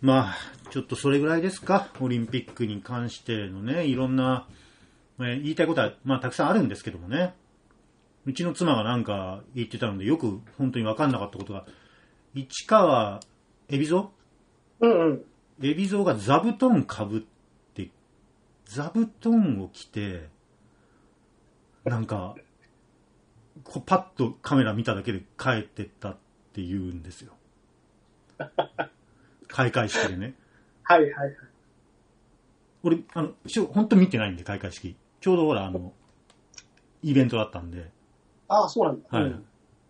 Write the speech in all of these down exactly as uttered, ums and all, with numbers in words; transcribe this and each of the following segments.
まあ、ちょっとそれぐらいですか。オリンピックに関してのね、いろんな、えー言いたいことは、まあ、たくさんあるんですけどもね。うちの妻がなんか言ってたので、よく本当に分かんなかったことが、市川海老蔵うんうん。 海老蔵が座布団かぶって、座布団を着て、なんか、こうパッとカメラ見ただけで帰ってったって言うんですよ。開会式でね。 はいはいはい。 俺、あの、しょ本当見てないんで、開会式。ちょうどほら、あの、イベントだったんで。 ああ、そうなんだ。 はい。 うん、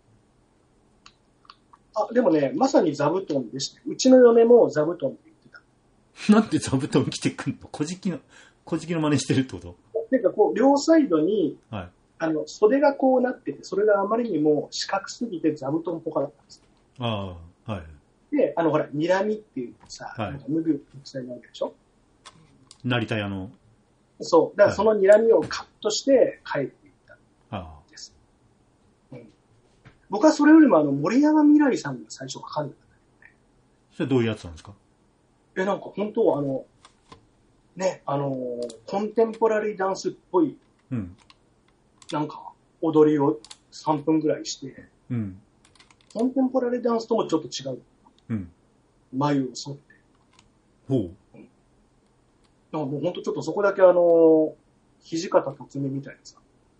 あ、でもね、まさに座布団でした。うちの嫁も座布団って言ってた。 なんで座布団着てくんの？小敷の、小敷の真似してるってこと？ なんかこう、両サイドに、 はい。 あの、袖がこうなってて、それがあまりにも四角すぎて座布団っぽかったんです。 ああ、はい。 で、あの、ほら、睨みっていうさ、 はいなんか脱ぐ伝えなわけでしょ？ 成田屋の。 そう。だからその睨みをカットして帰っていったんです。ああ、うん、僕はそれよりもあの、森山未來さんが最初かかんでたんだけどね。 それどういうやつなんですか？ え、なんか本当あの、ね、あの、コンテンポラリーダンスっぽい、 うん。 なんか、踊りをさんぷんぐらいして、 うん。 コンテンポラリーダンスともちょっと違う。 うん。 眉を剃って。 ほう。 うん、なんかもう本当ちょっとそこだけあの、土方辰巳みたいなさ。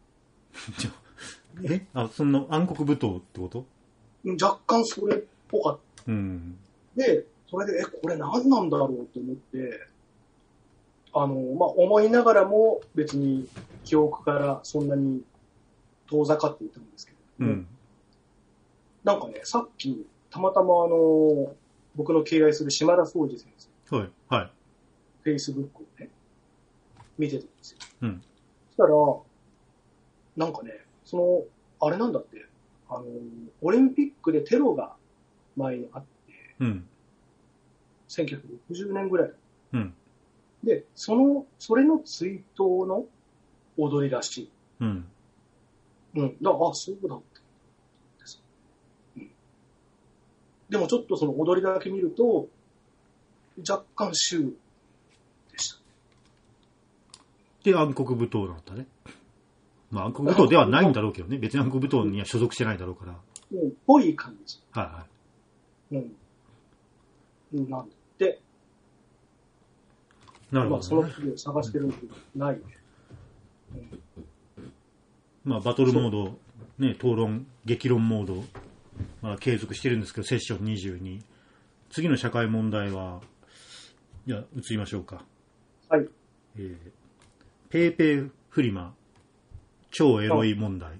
えあ、その暗黒舞踏ってこと？ 若干それっぽかった。 うん。 で、それで、え、これ何なんだろうと思って、あの、まあ、思いながらも別に記憶からそんなに遠ざかっていたんですけど、 うん。 なんかね、さっき、たまたまあの、僕の敬愛する島田総司先生、 はい。はい。 Facebook をね、見てたんですよ。 うん。 そしたら、なんかね、その、あれなんだって、あの、オリンピックでテロが前にあって、 うん。 せんきゅうひゃくろくじゅうねんぐらい。 うん。 で、その、それの追悼の踊りらしい。 うん。 うん。だから、あ、そうだって。です。うん。でもちょっとその踊りだけ見ると、若干シューでした。 で、暗黒舞踏だったね。まあ、暗黒舞踏ではないんだろうけどね。別に暗黒舞踏には所属してないだろうから。 うん。ぽい感じ。 はいはい。 うん。うん。なんで。 なるほど、ね。 まあ、その時を探してるんだけど、ないね。うん、 まあ、バトルモード、ね、討論、激論モード、まあ、継続してるんですけど、セッションにじゅうに。次の社会問題は、じゃあ、移りましょうか。 はい。 えー、ペーペーフリマ、超エロい問題。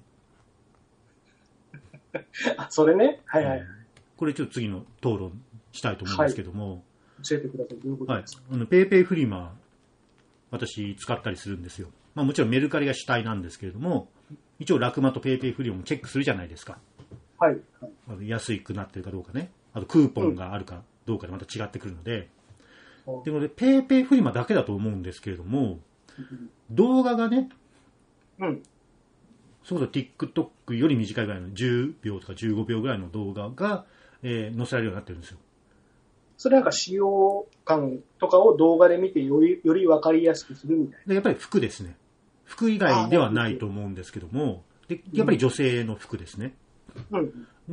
あ、それね。はいはい。 えー、これちょっと次の討論したいと思うんですけども。はい、 教えてください。どういうことですか？ はい。あの、ペイペイフリマ、私使ったりするんですよ。まあもちろんメルカリが主体なんですけれども、一応ラクマとペイペイフリマもチェックするじゃないですか。 はい。はい、 安くなってるかどうかね。あとクーポンがあるかどうかでまた違ってくるので。うん、で、これペイペイフリマだけだと思うんですけれども、うん、動画がね、 うん。 そうだ、TikTok より短いぐらいのじゅうびょうとかじゅうごびょうぐらいの動画が、えー、載せられるようになってるんですよ。 それなんか使用感とかを動画で見てより、より分かりやすくするみたいな。 でやっぱり服ですね。服以外ではないと思うんですけども、でやっぱり女性の服ですね。 うん、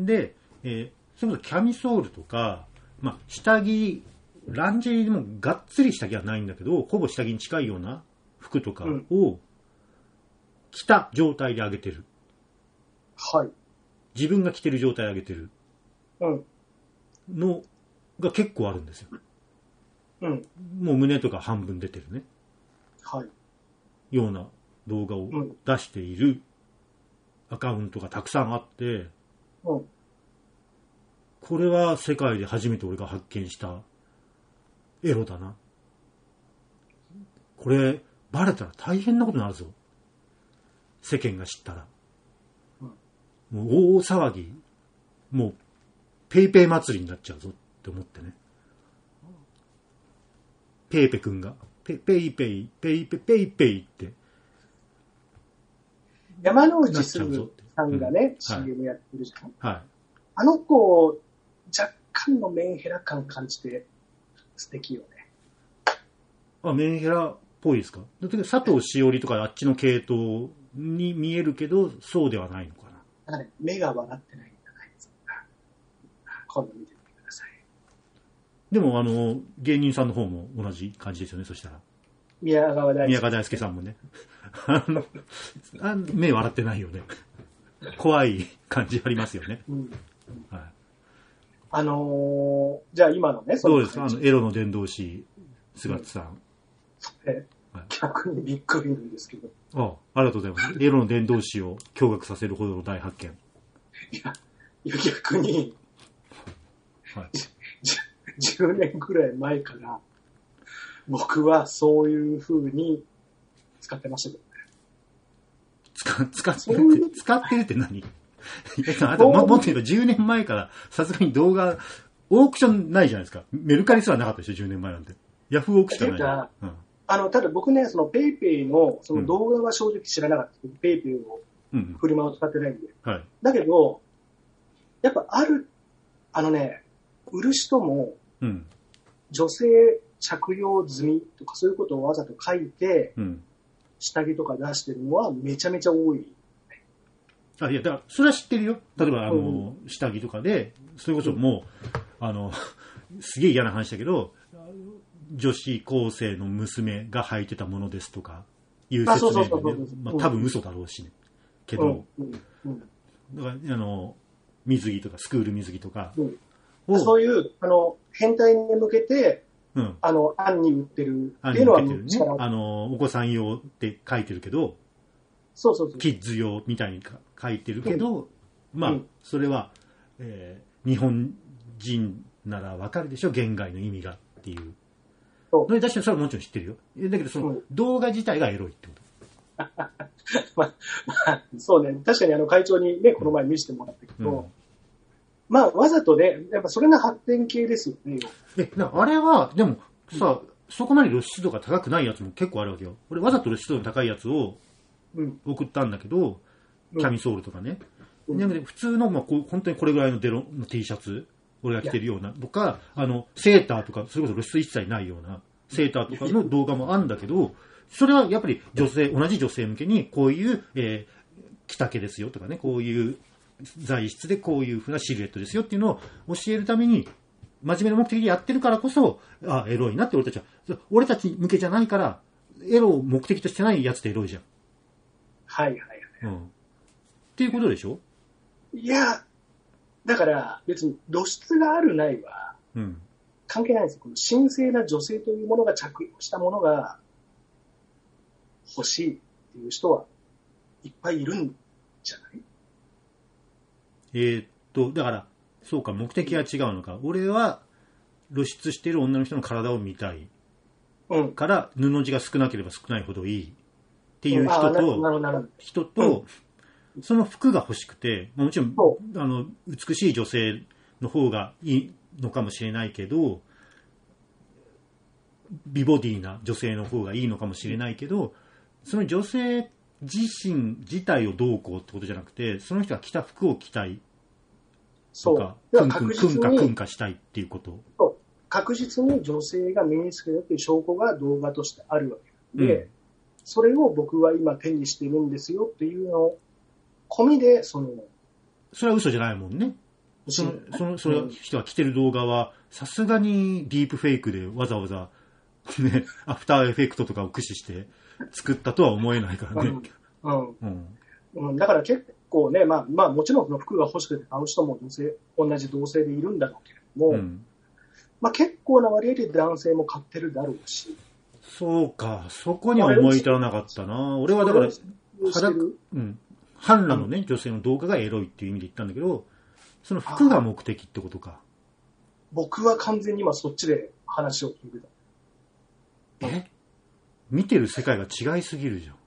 で、えー、それこそキャミソールとか、まあ、下着、ランジェリーでもがっつり下着はないんだけど、ほぼ下着に近いような服とかを着た状態で上げてる。 はい。 自分が着てる状態で上げてるのが結構あるんですよ。 うん。 もう胸とか半分出てるね。 はい。 ような動画を出しているアカウントがたくさんあって、うん、これは世界で初めて俺が発見したエロだな。これバレたら大変なことになるぞ。世間が知ったら。うん、もう大騒ぎ。もうペイペイ祭りになっちゃうぞって思ってね。ペイペくんがペイペイペイペイペイペイペイって山之内すずさんがね、うん、シーエム やってるじゃん。 はい。 あの子若干のメンヘラ感感じて素敵よね。 あ、メンヘラっぽいですか？だって佐藤しおりとかあっちの系統に見えるけど、そうではないのかな。 だからね、目が笑ってないんじゃないですか。今度見てみてください。 でも、あの、芸人さんの方も同じ感じですよね、そしたら。 宮川大輔。 宮川大輔さんもね。あの、あ目笑ってないよね。怖い感じありますよね。 うん。 はい。 あのー、じゃあ今のね、 そうですか、あの、エロの伝道師、菅津さん。 え、はい、逆にびっくりなんですけど。 ああ、ありがとうございます。エロの伝道師を驚愕させるほどの大発見。 いや、いや逆に、 はい、 じゅうねんくらい前から、僕はそういう風に使ってましたけどね。 使、使ってるって、使ってるって何？あとも、もっと言えばじゅうねんまえから、さすがに動画、オークションないじゃないですか。メルカリすらなかったでしょ、じゅうねんまえなんて。ヤフーオークションないじゃん。うん、 あの、ただ僕ね、そのペイペイのその動画は正直知らなかったですけど、うん、ペイペイを、フリマを使ってないんで。 はい。 だけど、やっぱある、あのね、売る人も、 うん、 女性着用済みとかそういうことをわざと書いて、うん、下着とか出してるのはめちゃめちゃ多い。 あ、いや、だから、それは知ってるよ。例えば、あの、うん、下着とかで、それこそもう、あの、すげえ嫌な話だけど、女子高生の娘が履いてたものですとか、いう説明で、まあ多分嘘だろうしね。けど、うんうん、だから、あの、水着とか、スクール水着とか、 うん、そういう、あの、変態に向けて、うん、あの、案に売ってるっていうのは、 ね、あの、お子さん用って書いてるけど、 そうそうそう。 キッズ用みたいに書いてるけど、うん、まあ、うん、それは、えー、日本人ならわかるでしょ、言外の意味がっていう。そう。それ確かにそれはもちろん知ってるよ。だけど、その、動画自体がエロいってこと。 まあ、まあ、そうね。確かにあの会長にね、この前見せてもらったけど、うん、まあ、わざとね、やっぱそれが発展系ですよね。 え、あれは、でもさ、うん、そこまで露出度が高くないやつも結構あるわけよ。俺わざと露出度が高いやつを送ったんだけど、うん、キャミソールとかね。うん、で普通の、まあ、こう本当にこれぐらいのデロの T シャツ、俺が着てるような、とか、あの、セーターとか、それこそ露出一切ないような、セーターとかの動画もあるんだけど、それはやっぱり女性、同じ女性向けに、こういう、えー、着丈ですよとかね、こういう材質でこういう風なシルエットですよっていうのを教えるために、真面目な目的でやってるからこそ、あ、エロいなって俺たちは、俺たち向けじゃないから、エロを目的としてないやつってエロいじゃん。 はいはいはい。 うん。っていうことでしょ？ いや、だから別に露出があるないは、関係ないですよ。この神聖な女性というものが着用したものが欲しいっていう人はいっぱいいるんじゃない？ えー、っと、だから、そうか、目的は違うのか。俺は露出している女の人の体を見たい。うん。から、布地が少なければ少ないほどいいっていう人と、うん、人と、うん、その服が欲しくて、もちろん、あの、美しい女性の方がいいのかもしれないけど、美ボディな女性の方がいいのかもしれないけど、その女性自身自体をどうこうってことじゃなくて、その人が着た服を着たいとか、くんくん、くんかくんかしたいっていうこと。 そう確実に女性が身につけるという証拠が動画としてあるわけで、うん、それを僕は今手にしてるんですよっていうのを込みで、その、 それは嘘じゃないもんね。その、その、その人が着てる動画は、さすがにディープフェイクでわざわざ、ね、アフターエフェクトとかを駆使して作ったとは思えないからね。 うん。うんうん、だから結構ね、まあ、まあもちろんその服が欲しくて買う人も女性、同じ同性でいるんだろうけれども、うん、まあ結構な割合で男性も買ってるだろうし。 そうか、そこには思い至らなかったな。俺はだから、裸、うん。半裸のね、女性の動画がエロいっていう意味で言ったんだけど、その服が目的ってことか。 僕は完全に今そっちで話を聞いてた。え？見てる世界が違いすぎるじゃん。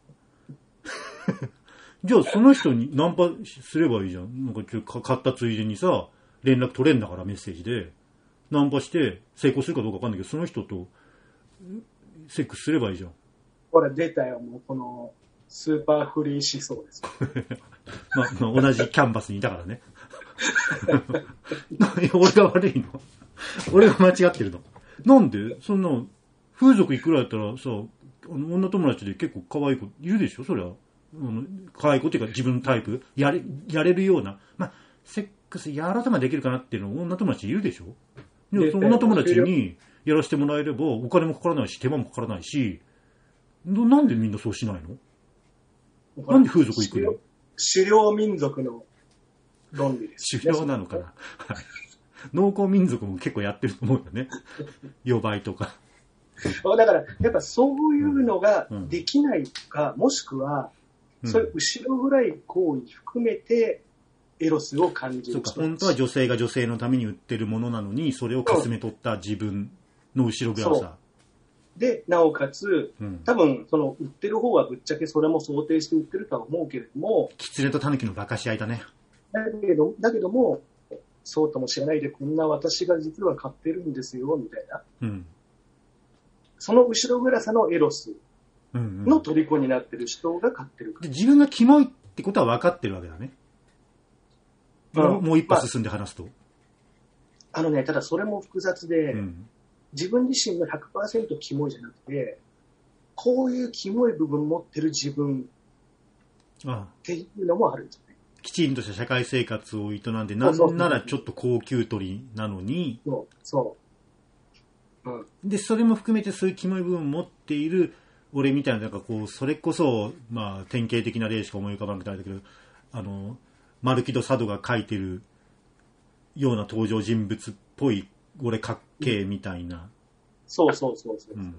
じゃあその人にナンパすればいいじゃん。なんかちょっと買ったついでにさ、連絡取れんだからメッセージで。ナンパして成功するかどうかわかんないけど、その人とセックスすればいいじゃん。 これ出たよ、もうこのスーパーフリー思想です。 まあ、まあ、同じキャンバスにいたからね。俺が悪いの？俺が間違ってるの？ なんでそんな、風俗いくらやったらさ、女友達で結構可愛い子いるでしょそりゃ。可愛い子っていうか自分のタイプやれ、やれるような。まあ、セックスやらせまでできるかなっていうの女友達いるでしょでその女友達にやらせてもらえればお金もかからないし手間もかからないし、なんでみんなそうしないの？なんで風俗行くの？ 狩猟民族の論理です、 ね。狩猟なのかな農耕民族も結構やってると思うんだね。予売とか。 だから、やっぱそういうのができないとか、うん、もしくは、うん、そういう後ろ暗い行為含めて、エロスを感じる。 そうか、本当は女性が女性のために売ってるものなのに、それをかすめ取った自分の後ろ暗さ。 で、なおかつ、うん、多分、その、売ってる方はぶっちゃけそれも想定して売ってるとは思うけれども。 狐と狸の馬鹿し合いだね。 だけど、だけども、そうとも知らないで、こんな私が実は買ってるんですよ、みたいな。うん、その後ろ暗さのエロスの虜になってる人が買ってるから、 うんうん、で。自分がキモいってことは分かってるわけだね。うん、もう一歩進んで話すと、まあ。あのね、ただそれも複雑で、うん、自分自身の ひゃくパーセント キモいじゃなくて、こういうキモい部分持ってる自分っていうのもあるんですよね。 きちんとした社会生活を営んで、なんならちょっと高級取りなのに、 そうそううん、 で、それも含めてそういうキモい部分を持っている俺みたいな、なんかこう、それこそ、まあ、典型的な例しか思い浮かばなくてあれだけど、あの、マルキド・サドが書いてるような登場人物っぽい、俺かっけーみたいな。うん、 そうそうそうそう。うんうん、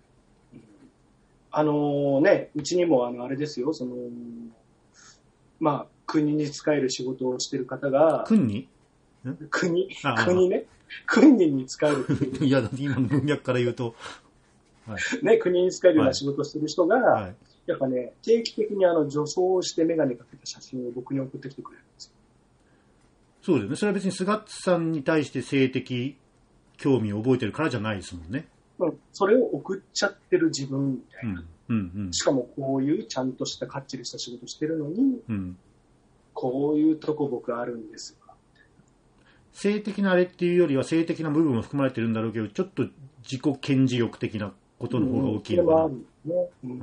あのー、ね、うちにもあの、あれですよ、その、まあ、国に仕える仕事をしてる方が、 国に国国ね。国に仕える。 いや、今の文脈から言うと、 はい、ね、国に仕えるような仕事をする人が、はい、やっぱね、定期的にあの女装してメガネかけた写真を僕に送ってきてくれるんですよ。 そうですね。それは別に菅さんに対して性的興味を覚えてるからじゃないですもんね。 うん、それを送っちゃってる自分みたいな。 うんうんうん、 しかもこういうちゃんとしたかっちりした仕事してるのに、うん、こういうとこ僕あるんですよ。 性的なあれっていうよりは性的な部分も含まれてるんだろうけど、ちょっと自己顕示欲的なことの方が大きいのかな。うんうん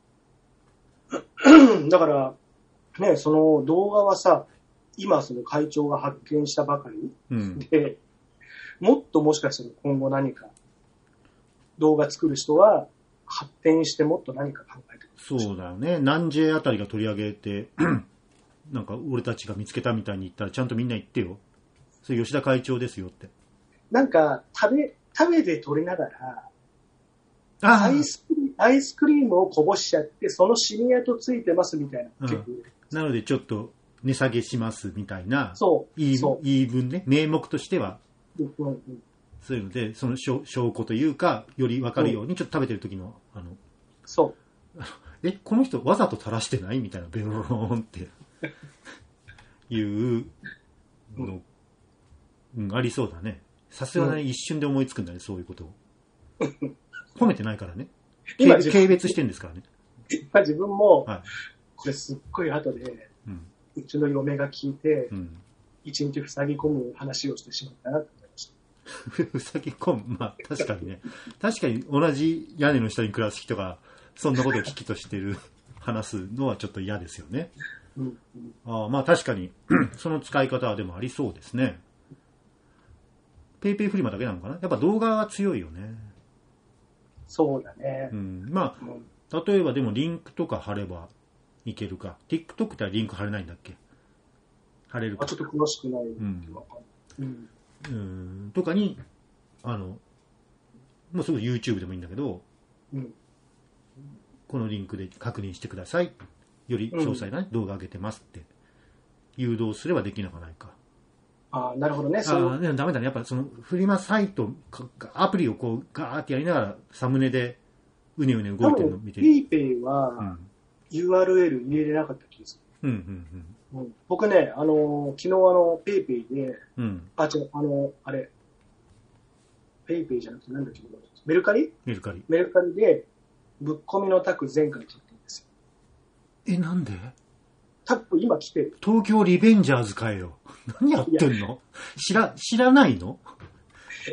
うん、だから、ね、その動画はさ、今その会長が発見したばかり、うん、で、もっともしかしたら今後何か動画作る人は発展してもっと何か考えてくる。 そうだよね。南 J あたりが取り上げて、なんか俺たちが見つけたみたいに言ったらちゃんとみんな言ってよ。それ吉田会長ですよって。 なんか食べ、食べで取りながら、アイスクリーム、アイスクリームをこぼしちゃって、そのシミ跡ついてますみたいな、 うん。なのでちょっと値下げしますみたいな。 そう。 言い、そう言い分ね。名目としては。 うんうん、 そういうので、その証拠というか、より分かるように、ちょっと食べてる時の、あの、 そう。 え、この人わざと垂らしてないみたいな、ベロローンっていうの、うん、ありそうだね。さすがに一瞬で思いつくんだね、そういうことを。褒めてないからね。今軽蔑してるんですからね。 今自分も、はい、これすっごい後で、うん、うちの嫁が聞いて、うん、一日塞ぎ込む話をしてしまったなと思いました。 塞ぎ込む、まあ確かにね。確かに同じ屋根の下に暮らす人が、そんなことを聞きとしてる、話すのはちょっと嫌ですよね。うんうん、あまあ確かに、その使い方はでもありそうですね。ペイペイフリマだけなのかな。やっぱ動画は強いよね。 そうだね。 うん、まあ、うん、例えばでもリンクとか貼ればいけるか。TikTok ってリンク貼れないんだっけ？貼れるか。 あ、ちょっと詳しくない。うん。うん、うんとかに、あの、もうすぐ YouTube でもいいんだけど、うん、このリンクで確認してください。より詳細な、ね、動画上げてますって誘導すればできなくないか。 ああ、なるほどね。 そうあでもダメだね。やっぱそのフリマサイト、アプリをこうガーってやりながらサムネでうねうね動いてるのを見てる。 ペイペイは ユーアールエル 入れれなかった気がする。うんうんうんうん、僕ね、あの昨日あのペイペイで、うん、あ違うあのあれペイペイじゃなくてなんだっけメルカリ？ メルカリ。 メルカリでぶっ込みのタク前回買ったんですよ。 えなんで？ タップ今来てる。 東京リベンジャーズ買えよ。何やってんの？知ら知らないの？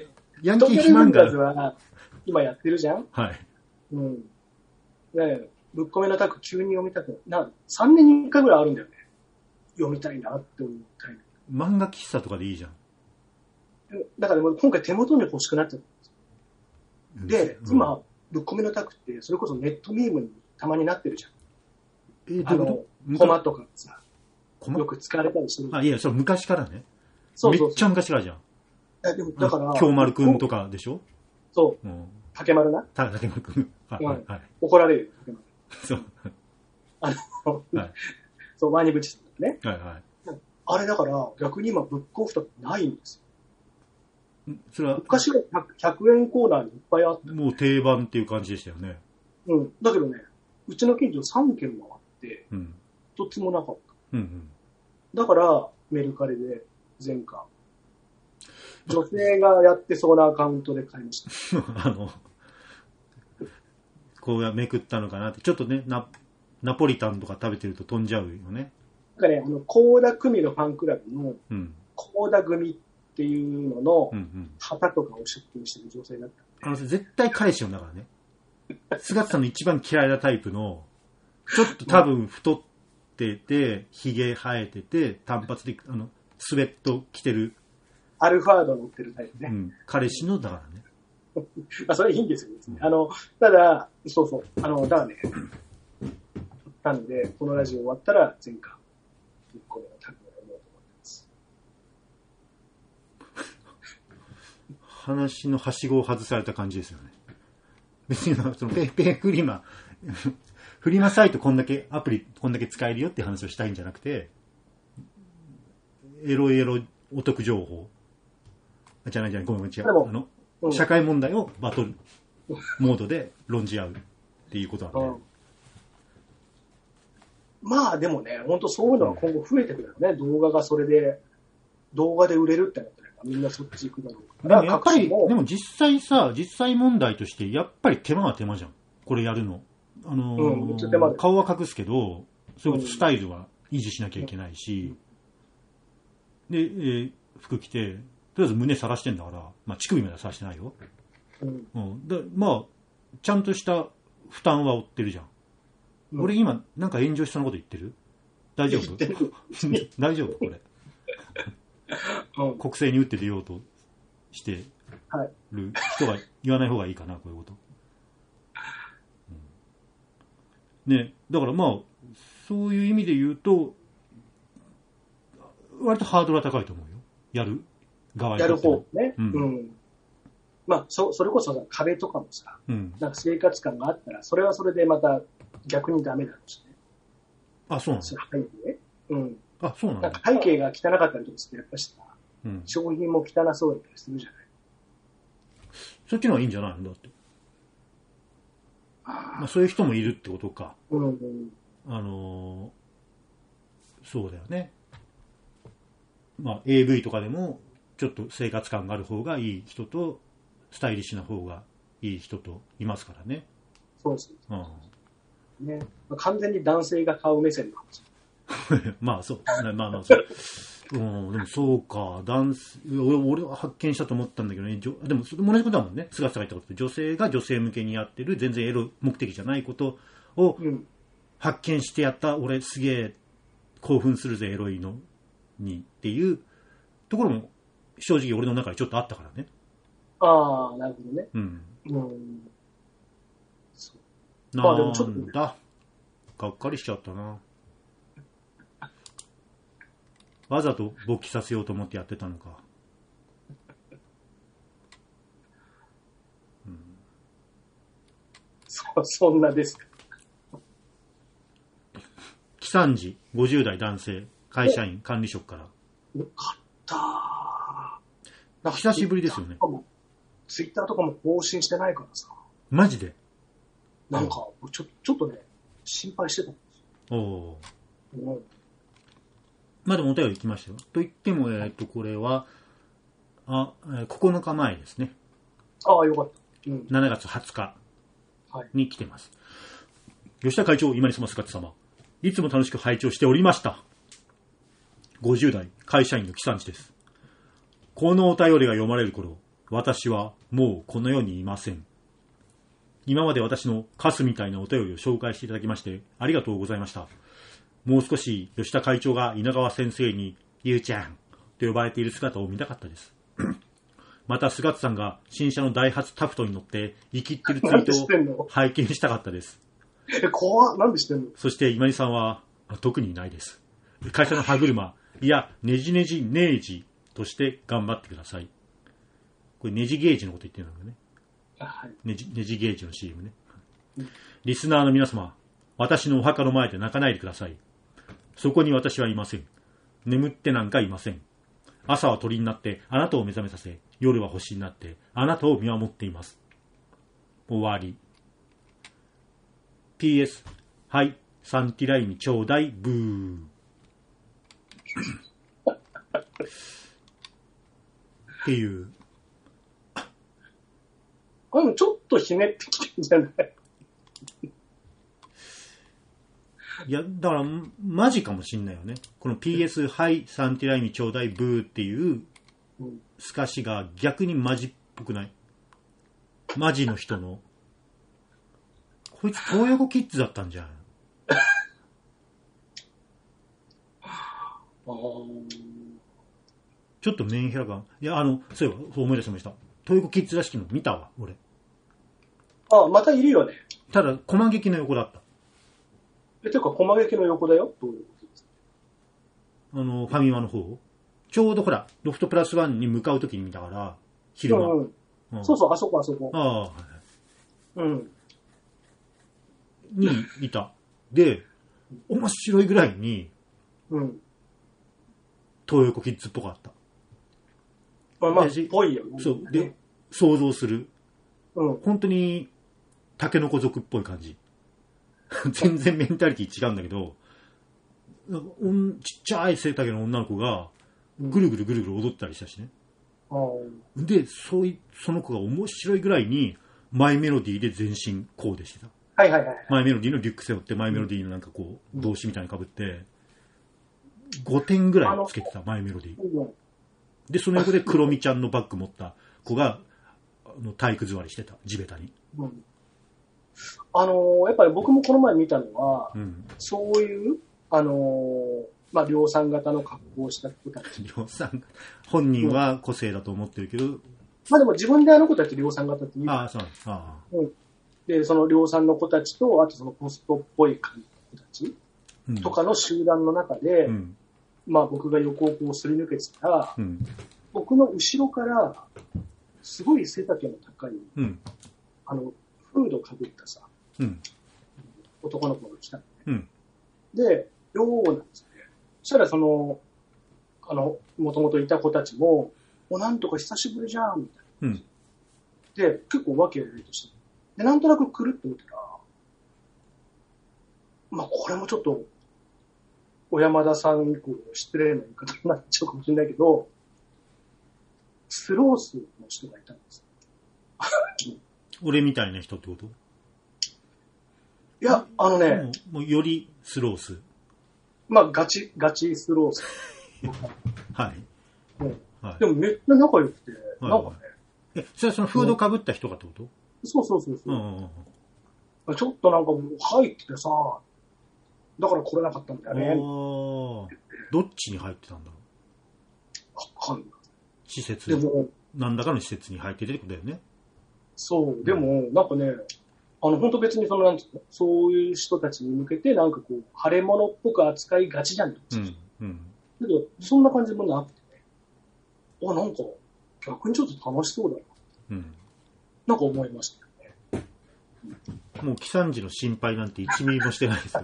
ヤンキー肥満が。 東京リベンジャーズは今やってるじゃん。 はい。 うん。ねぶっ込めのタク急に読みたくな、さんねんにいっかいぐらいあるんだよね。読みたいなって思ったい。 漫画喫茶とかでいいじゃん。 だから今回手元に欲しくなっちゃったんですよ。で、うん、今、ぶっ込めのタクってそれこそネットミームにたまになってるじゃん。 えー、どういうこと？ コマとかさ、よく使われたりする。 あ、いや、それ昔からね。 そうそうそう。 めっちゃ昔からじゃん。 え、でもだから。 京丸くんとかでしょ？ そう。うん、竹丸な。 竹丸くん。はい、はい、はい。 怒られるよ、竹丸。 そう。 あの、はい、そう、ワニブチさんだね。 はいはい。 あれだから逆に今ブックオフとかないんですよ。それは昔はひゃくえんコーナーにいっぱいあって。 もう定番っていう感じでしたよね。 うん。だけどね、うちの近所さんけん回って、 うん、 一つもなかった。 うんうん、 だからメルカリで前回女性がやってそうなアカウントで買いました。 あのこうめくったのかなってちょっとねナナポリタンとか食べてると飛んじゃうよね。 なんかね、あの、高田組のファンクラブの、高田組っていうのの、旗とかを出品してる女性だった。 あの、絶対彼氏なんだからね。姿さんの一番嫌いなタイプの、ちょっと多分太ってて、髭生えてて、単発で、あの、スウェット着てる。 アルファード乗ってるタイプね。 うん。彼氏のだからね。 まあ、それいいんですよ、別に。あの、ただ、そうそう。あの、だからね、なので、このラジオ終わったら、前回。これをタグを読もうと思ってます。 話のはしごを外された感じですよね。別にそのペイペイフリマフリマサイトこんだけアプリこんだけ使えるよって話をしたいんじゃなくて、エロエロお得情報じゃないじゃないごめん違うあの、うん、社会問題をバトルモードで論じ合うっていうことなんで。うんまあでもね、本当そういうのは今後増えてくるよね。動画がそれで、動画で売れるってなったらみんなそっち行くだろうから。 でもやっぱり、でも実際さ、実際問題として、やっぱり手間は手間じゃん。これやるの。あのーうん、手間顔は隠すけど、それこそスタイルは維持しなきゃいけないし、うん、で、えー、服着て、とりあえず胸晒してんだから、まあ乳首まで晒してないよ。うん。うん、だまあ、ちゃんとした負担は負ってるじゃん。うん、俺今なんか炎上しそうなこと言ってる？大丈夫？大丈夫これ、うん、国政に打って出ようとしてる人が言わない方がいいかなこういうこと、うん、ねだからまあそういう意味で言うと割とハードルは高いと思うよやる側にやる方ね、うんうん、まあ そ, それこそ壁とかもさ、うん、なんか生活感があったらそれはそれでまた逆にダメだろうしね。 あ、そうなの？ 背景、うん。 あ、そうなの？ なんか背景が汚かったりとかしてやっぱしさ、うん、商品も汚そうだったりするじゃない。 そっちの方がいいんじゃないのだって。あまあそういう人もいるってことか。うんうん、あのー、そうだよね。まあ エーブイ とかでもちょっと生活感がある方がいい人とスタイリッシュな方がいい人といますからね。 そうです。うんねまあ、完全に男性が買う目線かもしれない。まあそう、まあまあそう。うん、でもそうか、男性、俺俺は発見したと思ったんだけどね、でも同じことだもんね、菅さんが言ったことで、女性が女性向けにやってる、全然エロ目的じゃないことを発見してやった、俺すげえ興奮するぜ、エロいのにっていうところも正直俺の中でちょっとあったからね。 ああ、なるほどね。うん。うんなんだ、がっかりしちゃったな。わざと勃起させようと思ってやってたのか。 うん、そ, そんなですか。 喜三治ごじゅう代男性会社員管理職から。 よかったー。 久しぶりですよね。 ツイッターとかも更新してないからさ。 マジで。 なんかちょちょっとね心配してたんですよ。おお。うん、まあでもお便り来ましたよ。と言ってもえっ、ー、とこれはあ、えー、ここのかまえですね。 ああよかった。うん、 しちがつはつかに来てます。はい、吉田会長今に様姿様いつも楽しく拝聴しておりました。ごじゅう代会社員の喜三治です。このお便りが読まれる頃私はもうこの世にいません。今まで私のカスみたいなお便りを紹介していただきましてありがとうございました。もう少し吉田会長が稲川先生にゆうちゃんと呼ばれている姿を見たかったです。また菅田さんが新車のダイハツタフトに乗って生きってるツイートを拝見したかったです。 え、怖っ。なんでしてんの？ そして今井さんは特にいないです。会社の歯車、いやねじねじネージとして頑張ってください。これネジゲージのこと言ってるんだよね。 はい、 ネジ、ネジゲージの シーエム ね。リスナーの皆様、私のお墓の前で泣かないでください。そこに私はいません。眠ってなんかいません。朝は鳥になってあなたを目覚めさせ、夜は星になってあなたを見守っています。終わり。ピーエス はい、サンティライミちょうだいブー。っていう。 あのちょっとひねってきてるんじゃない？ いや、だから、マジかもしんないよね。この ピーエス、はい、サンティライミちょうだいブーっていう透かしが逆にマジっぽくない？マジの人の。こいつ東横キッズだったんじゃん。ちょっとメンヘラ感。いや、あの、そういえば、思い出しました。東横キッズらしきの見たわ、俺。 あ、またいるよね。 ただ、駒劇の横だった。 え、てか、駒劇の横だよ。どういうことですか？ あの、ファミマの方。ちょうどほら、ロフトプラスワンに向かうときに見たから、昼間。 うんうん、そうそう、あそこあそこ。 ああ、はい。 うん。 にいた。で、面白いぐらいに、 うん。 東横キッズっぽかった。 まあまあ、ぽいよね。 そう。で、想像する。 うん。 本当に、タケノコ族っぽい感じ。全然メンタリティ違うんだけど、ちっちゃい背丈の女の子が、ぐるぐるぐるぐる踊ったりしたしね。 うん、 で、そうい、その子が面白いぐらいに、マイメロディーで全身コーデしてた。 はいはいはい。 マイメロディーのリュック背負って、マイメロディーのなんかこう、帽子みたいに被って、ごてんぐらいつけてた、マイメロディー。で、その横でクロミちゃんのバッグ持った子が、あの体育座りしてた、地べたに。 うん、あのー、やっぱり僕もこの前見たのは、 うん、 そういう、あのー、まあ、量産型の格好をした子たち。 量産本人は個性だと思ってるけど、うん、 まあでも自分であの子たち量産型って言う。 ああ、そうなんです。ああ、 うん。で、その量産の子たちと、あとそのポストっぽい感じの子たち、うん、とかの集団の中で、うん、まあ僕が横をこうすり抜けてたら、うん、僕の後ろから、すごい背丈の高い、うん、あの、フードかぶったさ、うん、男の子が来たのね。うん、で、よーなんですね。そしたらその、あの、もともといた子たちも、もうなんとか久しぶりじゃん、みたいな。うん、で、結構わけやりとして。で、なんとなくくるって見たら、まあこれもちょっと、小山田さん以降失礼な言い方になっちゃうかもしれないけど、スロースの人がいたんです。 俺みたいな人ってこと？ いや、あのね。 もう、もうよりスロース。 まあ、ガチ、ガチスロース。 はい、 うんはい。でもめっちゃ仲良くて、はい、なんかね。 え、それはそのフード被った人がってこと？ そうそうそうそう、うんうん。ちょっとなんかもう入っててさ、だから来れなかったんだよね。 どっちに入ってたんだろう？わかんない。 施設でも、何らかの施設に入っててってことだよね。 そう、でも、なんかね、あの、本当別にその、なんていうの、そういう人たちに向けて、なんかこう、腫れ物っぽく扱いがちじゃん。うんうん。だけど、そんな感じもなくてね。あ、なんか、逆にちょっと楽しそうだな。うん。なんか思いましたよね。 もう、喜三治の心配なんて一ミリもしてないですよ。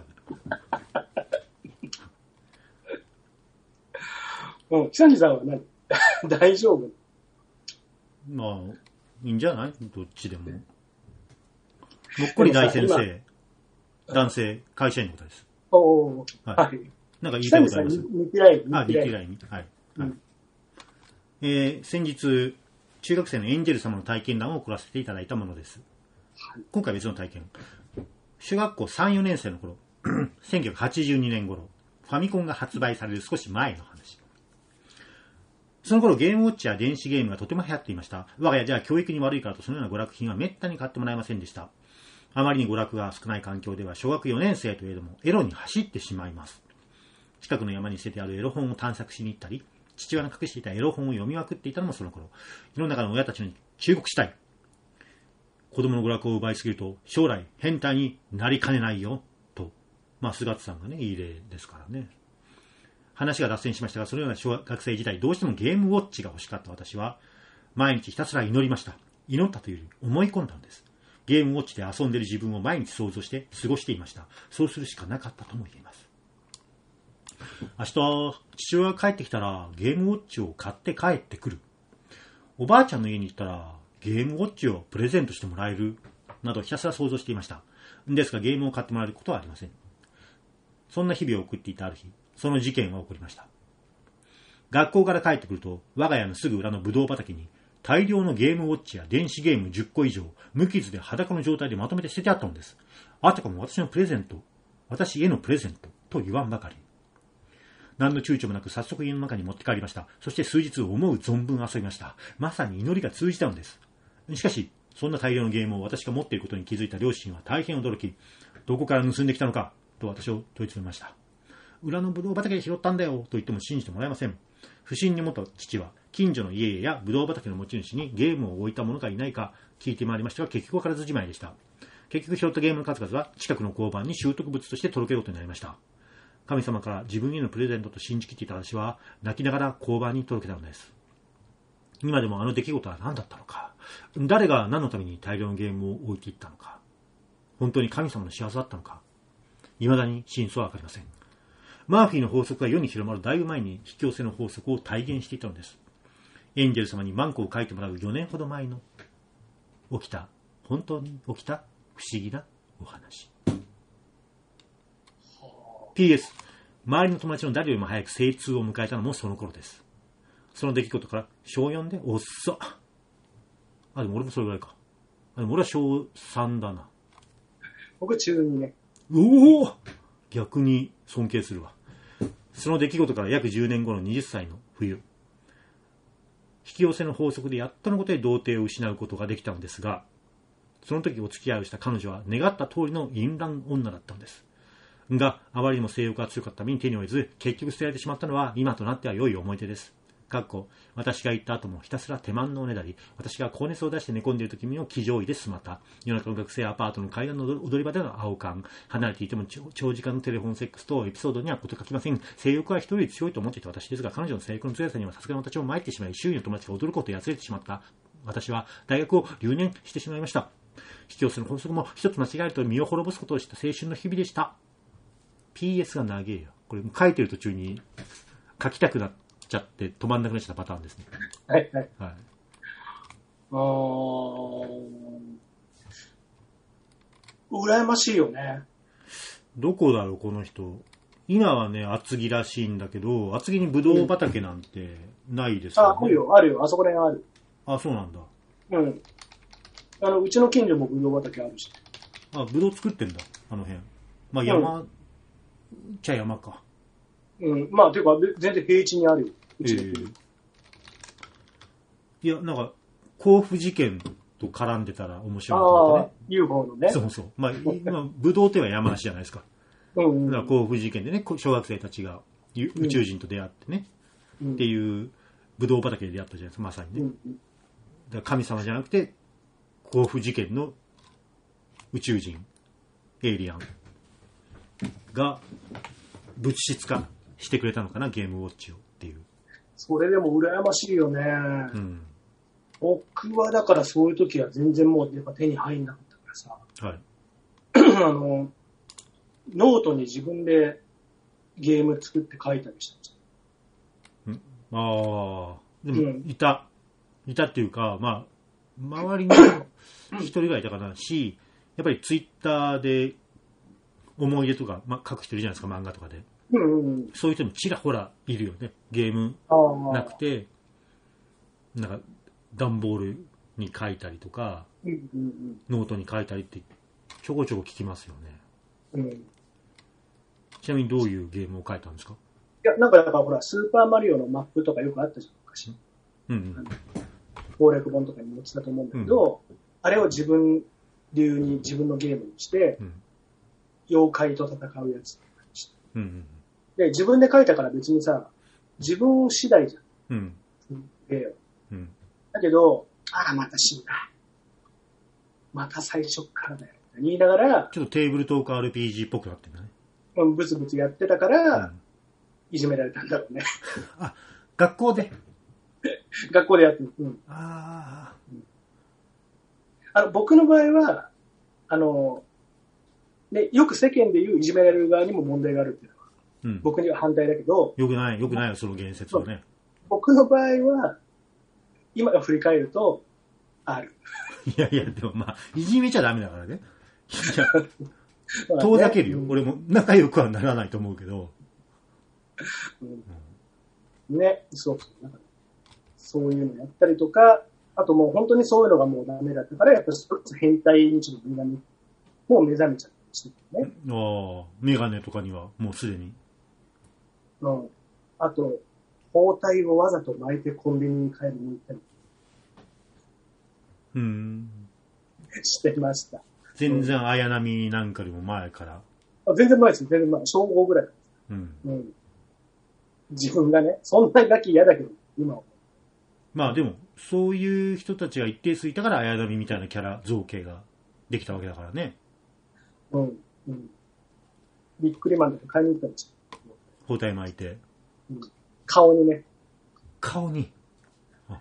うん、喜三治さんは何大丈夫？ まあ、いいんじゃない？どっちでも。もっこり大先生、男性、会社員の方です。 おー。 はい。はい、なんか言いたいことあります？ ニキライン。 あ、ニキライン。はい。はい。えー、先日、中学生のエンジェル様の体験談を送らせていただいたものです。はい、今回別の体験。小学校さん、よねん生の頃、せんきゅうひゃくはちじゅうにねん頃、ファミコンが発売される少し前の話。 その頃ゲームウォッチや電子ゲームがとても流行っていました。我が家じゃ教育に悪いからとそのような娯楽品は滅多に買ってもらえませんでした。あまりに娯楽が少ない環境では小学よねん生といえどもエロに走ってしまいます。近くの山に捨ててあるエロ本を探索しに行ったり、父親の隠していたエロ本を読みまくっていたのもその頃。世の中の親たちに忠告したい。子供の娯楽を奪いすぎると将来変態になりかねないよと。まあ菅田さんがねいい例ですからね。話が脱線しましたが、そのような小学生時代どうしてもゲームウォッチが欲しかった私は毎日ひたすら祈りました。祈ったというより思い込んだのです。ゲームウォッチで遊んでいる自分を毎日想像して過ごしていました。そうするしかなかったとも言えます。明日父親が帰ってきたらゲームウォッチを買って帰ってくる。おばあちゃんの家に行ったらゲームウォッチをプレゼントしてもらえるなどひたすら想像していました。ですがゲームを買ってもらえることはありません。そんな日々を送っていたある日、その事件は起こりました。学校から帰ってくると我が家のすぐ裏のブドウ畑に大量のゲームウォッチや電子ゲームじゅっこ以上無傷で裸の状態でまとめて捨ててあったのです。あたかも私のプレゼント、私へのプレゼントと言わんばかり。何の躊躇もなく早速家の中に持って帰りました。そして数日思う存分遊びました。まさに祈りが通じたのです。しかしそんな大量のゲームを私が持っていることに気づいた両親は大変驚き、どこから盗んできたのかと私を問い詰めました。裏のブドウ畑で拾ったんだよと言っても信じてもらえません。不審に思った父は近所の家々やブドウ畑の持ち主にゲームを置いた者がいないか聞いて回りましたが、結局わからずじまいでした。結局拾ったゲームの数々は近くの交番に拾得物として届けることになりました。神様から自分へのプレゼントと信じきっていた私は泣きながら交番に届けたのです。今でもあの出来事は何だったのか、誰が何のために大量のゲームを置いていったのか、本当に神様の仕業だったのか、未だに真相はわかりません。マーフィーの法則が世に広まるだいぶ前に引き寄せの法則を体現していたのです。エンジェル様にマンコを書いてもらうよねんほど前の起きた、本当に起きた不思議なお話。 ピーエス 周りの友達の誰よりも早く精通を迎えたのもその頃です。その出来事からしょうよんでおっそあでも俺もそれぐらいか。あでも俺はしょうさんだな。 僕中にね。 おお逆に尊敬するわ。その出来事から約じゅうねんごのはたちの冬、引き寄せの法則でやっとのことで童貞を失うことができたのですが、その時お付き合いをした彼女は願った通りの淫乱女だったのですが、あまりにも性欲が強かったために手に負えず結局捨てられてしまったのは今となっては良い思い出です。かっこ私が言った後もひたすら手間のおねだり、私が高熱を出して寝込んでいる時に気乗位で済まった。夜中の学生アパートの階段の踊り場での青缶、離れていても長時間のテレフォンセックスとエピソードにはこと書きません。性欲は一人より強いと思っていた私ですが、彼女の性欲の強さにはさすがの私を参ってしまい、周囲の友達が驚くことをやつれてしまった私は大学を留年してしまいました。引き寄せの法則も一つ間違えると身を滅ぼすことをした青春の日々でした。 ピーエス が長えよ。これ書いてる途中に書きたくなってちゃって止まんなくなっちゃったパターンですね。 はいはい。はい、あー羨ましいよね。 どこだろうこの人。今はね厚木らしいんだけど、厚木にブドウ畑なんてないですよね。 あ、あるよあるよ、あそこら辺ある。 あ、そうなんだ。 うん。あのうちの近所もブドウ畑あるし。 あ、ブドウ作ってんだあの辺。まあ山、うん、ちゃ山か。 うん、まあていうか全然平地にあるよ。えー、 いやなんか甲府事件と絡んでたら面白いと思ってね。 ユーフォー のね。 そうそう。まあ今ブドウというのは山梨じゃないですか。うんうん、だから甲府事件でね小学生たちが宇宙人と出会ってね、うん、っていうブドウ畑で出会ったじゃないですか、まさにね。うん、だから神様じゃなくて甲府事件の宇宙人エイリアンが物質化してくれたのかな、ゲームウォッチをっていう。 それでも羨ましいよね、うん、僕はだからそういう時は全然もうやっぱ手に入んなかったからさ、はい、あのノートに自分でゲーム作って書いたりしたんです。 ああでもいた、うん、いたっていうか、まあ周りに一人ぐらいいたかなし、やっぱりツイッターで思い出とか、まあ、書く人いるじゃないですか、漫画とかで。うんうん、そういう人もちらほらいるよね。ゲームなくてなんか段ボールに書いたりとか、うんうんうん、ノートに書いたりってちょこちょこ聞きますよね、うん、ちなみにどういうゲームを書いたんですか？ いやなんかだからほらスーパーマリオのマップとかよくあったじゃん。 昔。 うん。 攻略本とかに載ってたと思うんだけど、うん、あれを自分流に自分のゲームにして、うん、妖怪と戦うやつにして、うん。で、自分で書いたから別にさ、自分次第じゃん。うん。ゲーム。うん。だけど、ああ、また死んだ。また最初からだよ。言いながら、 ちょっとテーブルトーク アールピージー っぽくなってるんだね。 うん、ブツブツやってたから、うん、いじめられたんだろうね。 あ、学校で学校でやってる。うん。ああ、うん。あの、僕の場合は、あの、ね、よく世間で言ういじめられる側にも問題があるっていうのは、うん、僕には反対だけど。 よくない、よくないよ、その言説はね。 僕の場合は、今振り返ると、ある。 いやいや、でもまあ、いじめちゃダメだからね。いや、遠ざけるよ、ね。俺も仲良くはならないと思うけど。 うんうん、ね、そうそう。そういうのやったりとか、あともう本当にそういうのがもうダメだったから、やっぱり変態日のみんなにもう目覚めちゃったりしてるね。 ああ、メガネとかにはもうすでに。 うん。あと、包帯をわざと巻いてコンビニに買いに行ったり。 うん。 してました。 全然綾波なんかよりも前から。 あ、全然前です。全然前。小ごぐらい。うん。うん。自分がね、そんなガキ嫌だけど、今は。 まあでも、そういう人たちが一定数いたから綾波みたいなキャラ造形ができたわけだからね。 うん。うん。ビックリマンとか買いに行ったんですよ。 包帯巻いて。 うん。顔にね。 顔に。あ。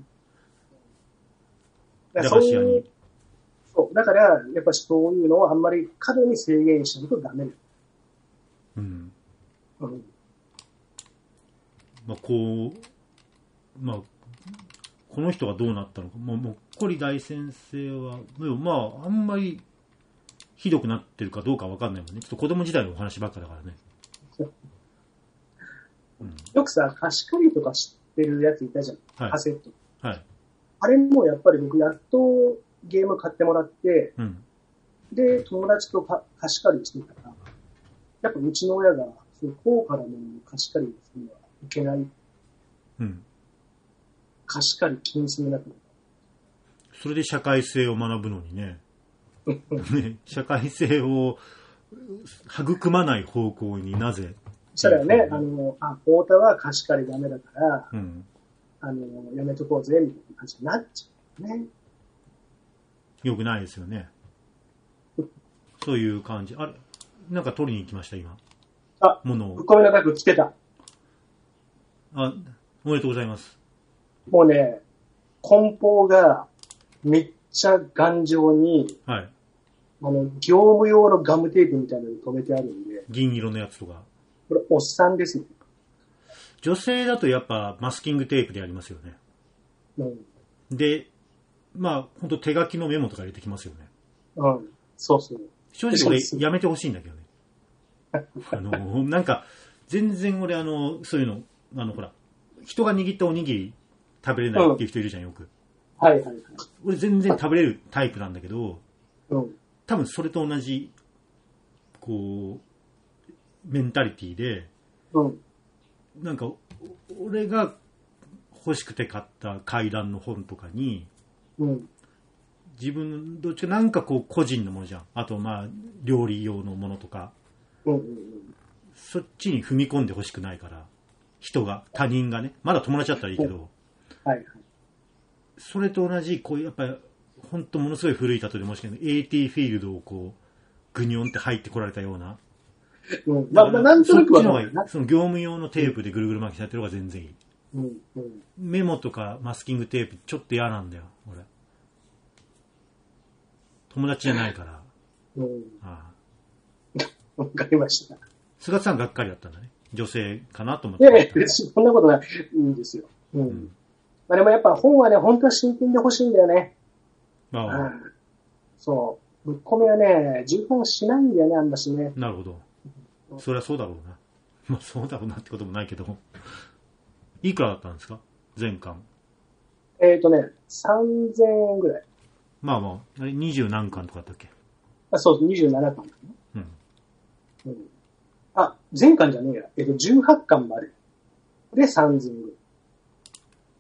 だからそういう、そう。だから、やっぱりそういうのをあんまり過度に制限しないとダメだ。うん。うん。 まあ、こう、まあ、この人がどうなったのか、もう、もっこり大先生は、まあ、あんまりひどくなってるかどうかわかんないもんね。ちょっと子供時代のお話ばっかだからね。 うん、よくさ、貸し借りとか知ってるやついたじゃん。はい、カセット。 はい。 あれもやっぱり僕やっとゲーム買ってもらって、うん、で、友達とか貸し借りしてたら、やっぱうちの親が、そういう高価なものを貸し借りするのはいけない。うん。貸し借り禁止になってる。 それで社会性を学ぶのにね。ね、社会性を育まない方向になぜ。 そしたらね、あの、あ、太田は貸し借りダメだから、うん、あの、やめとこうぜ、みたいな感じになっちゃうね。 よくないですよね。そういう感じ。あれ、なんか取りに行きました、今。 あ、物を。ぶっ込みの額つけた。 あ、おめでとうございます。 もうね、梱包がめっちゃ頑丈に、はい。あの、業務用のガムテープみたいなのに留めてあるんで。 銀色のやつとか。 これ、おっさんですね。 女性だとやっぱマスキングテープでやりますよね。うん。で、まあ、ほんと手書きのメモとか入れてきますよね。 うん。そうそう。 正直俺やめてほしいんだけどね。あの、なんか、全然俺あの、そういうの、あの、ほら、人が握ったおにぎり食べれないっていう人いるじゃん、よく。 はいはいはい。 俺全然食べれるタイプなんだけど、 うん、 多分それと同じ、こう、メンタリティで、うん、なんか、俺が欲しくて買った怪談の本とかに、うん、自分、どっちかなんかこう個人のものじゃん。あとまあ、料理用のものとか、うんうんうん、そっちに踏み込んで欲しくないから、人が、他人がね、まだ友達だったらいいけど、はいはい、それと同じ、こういうやっぱり、本当ものすごい古い例えで申し訳ない。エーティー フィールドをこう、グニョンって入ってこられたような。うん、まあ、まあ、なんとなくはそっちの方がいい。その業務用のテープでぐるぐる巻きされてる方が全然いい。うんうん、メモとかマスキングテープちょっと嫌なんだよ、俺。友達じゃないから。うん。ああ。わかりました。 菅田さんがっかりだったんだね。女性かなと思って。 いやいや、別にそんなことない。いいんですよ。うん。うん、まあでもやっぱ本はね、本当は新品で欲しいんだよね。ああ。うん、そう。ぶっ込みはね、重版しないんだよね、あんましね。 なるほど。そりゃそうだろうな。まあそうだろうなってこともないけど。いくらだったんですか全巻。 えっ、ー、とね、さんぜんえんぐらい。 まあまあ、にじゅう何巻とかだったっけ。 あ、そう、にじゅうななかん。うん。うん。あ、全巻じゃねえや。えっ、ー、と、じゅうはちかんまで。で、さんぜんえんぐらい。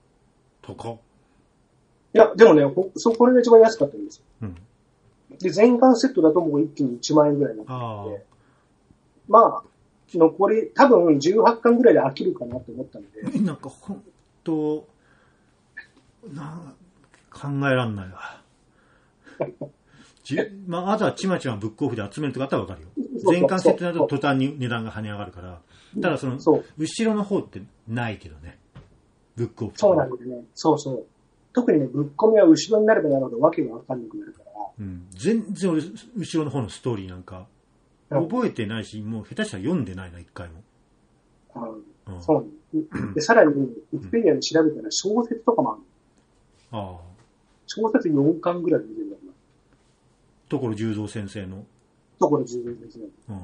高っ。 いや、でもね、そこれが一番安かったんですよ。うん。で、全巻セットだともう一気にいちまん円ぐらいになってて、まあ、残り、多分じゅうはちかんぐらいで飽きるかなと思ったんで。 なんか本当、な考えらんないわ。じまあ、あとはちまちまブックオフで集めるとかあったらわかるよ。全巻セットだと途端に値段が跳ね上がるから。ただその、後ろの方ってないけどね。ブックオフ。 そうなんだよね。そうそう。特にね、ぶっ込みは後ろになればなるほどわけがわかんなくなるから。 うん。全然俺、後ろの方のストーリーなんか、覚えてないし、もう下手したら読んでないな、一回も。 うん。そう。で、さらに、ウィキペディアで調べたら小説とかもある。ああ。小説よんかんぐらい見てるんだから。 所十三先生の。 所十三先生の。うん。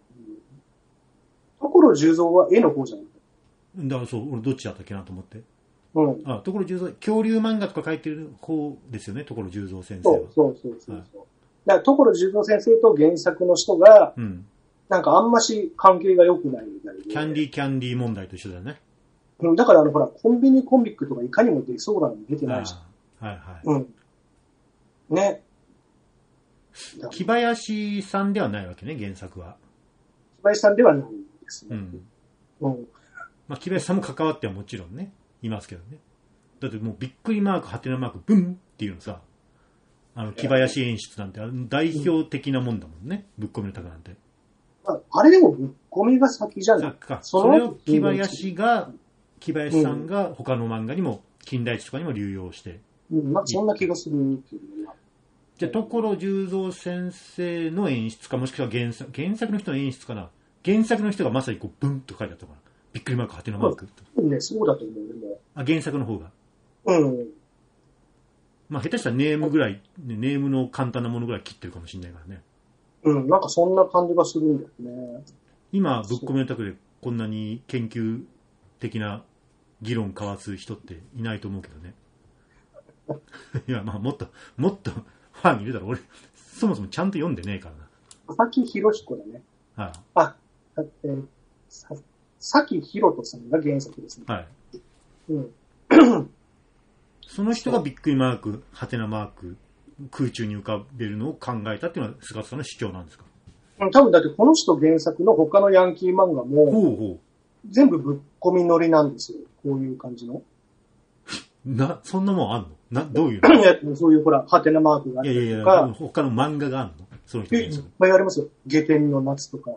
所十三は絵の方じゃない。 だからそう、俺どっちだったっけなと思って。うん。あ、所十三、恐竜漫画とか書いてる方ですよね、所十三先生は。 そうそうそうそう。はい、だから所十三先生と原作の人が、うん。なんかあんまし関係が良くないみたいで。 キャンディーキャンディー問題と一緒だよね。 うん。だからあの、ほら、コンビニコミックとかいかにも出そうなのに出てないし。 はいはい。 うん。ね。 木林さんではないわけね、原作は。 木林さんではないですね。 うん。うん。まあ、木林さんも関わってはもちろんね、いますけどね。だってもうびっくりマーク、ハテナマーク、ブンっていうのさ、あの、木林演出なんて代表的なもんだもんね、うん、ぶっ込みのタクなんて。 あ, あれでもぶっ込みが先じゃないか。それを木林が、木林さんが他の漫画にも、金田一とかにも流用して。 うん、まあ、そんな気がするけどね。 じゃあ、所十三先生の演出か、もしくは原作、原作の人の演出かな。原作の人がまさにこう、ブンと書いてあったから。びっくりマーク、ハテナマーク。 ね、そうだと思うよね。 あ、原作の方が。 うん。 まあ、下手したらネームぐらい、ね、ネームの簡単なものぐらい切ってるかもしれないからね。 うん、なんかそんな感じがするんだよね。 今、ぶっ込みのタクでこんなに研究的な議論交わす人っていないと思うけどね。いや、まあ、もっと、もっとファンいるだろ。俺、そもそもちゃんと読んでねえからな。 佐々木博彦だね。 はい、 あ。あ、えー、さ、佐木博人さんが原作ですね。はい。うん。 その人がびっくりマーク、ハテナマーク、空中に浮かべるのを考えたっていうのは菅田さんの主張なんですか？ 多分だってこの人原作の他のヤンキー漫画も、ほうほう全部ぶっ込み乗りなんですよ。こういう感じの。 な、そんなもんあんの？な、どういうの？ そういうほら、ハテナマークがあったりとか。いやいやいや、 他の漫画があんの？その人原作。 いっぱいありますよ。下天の夏とか。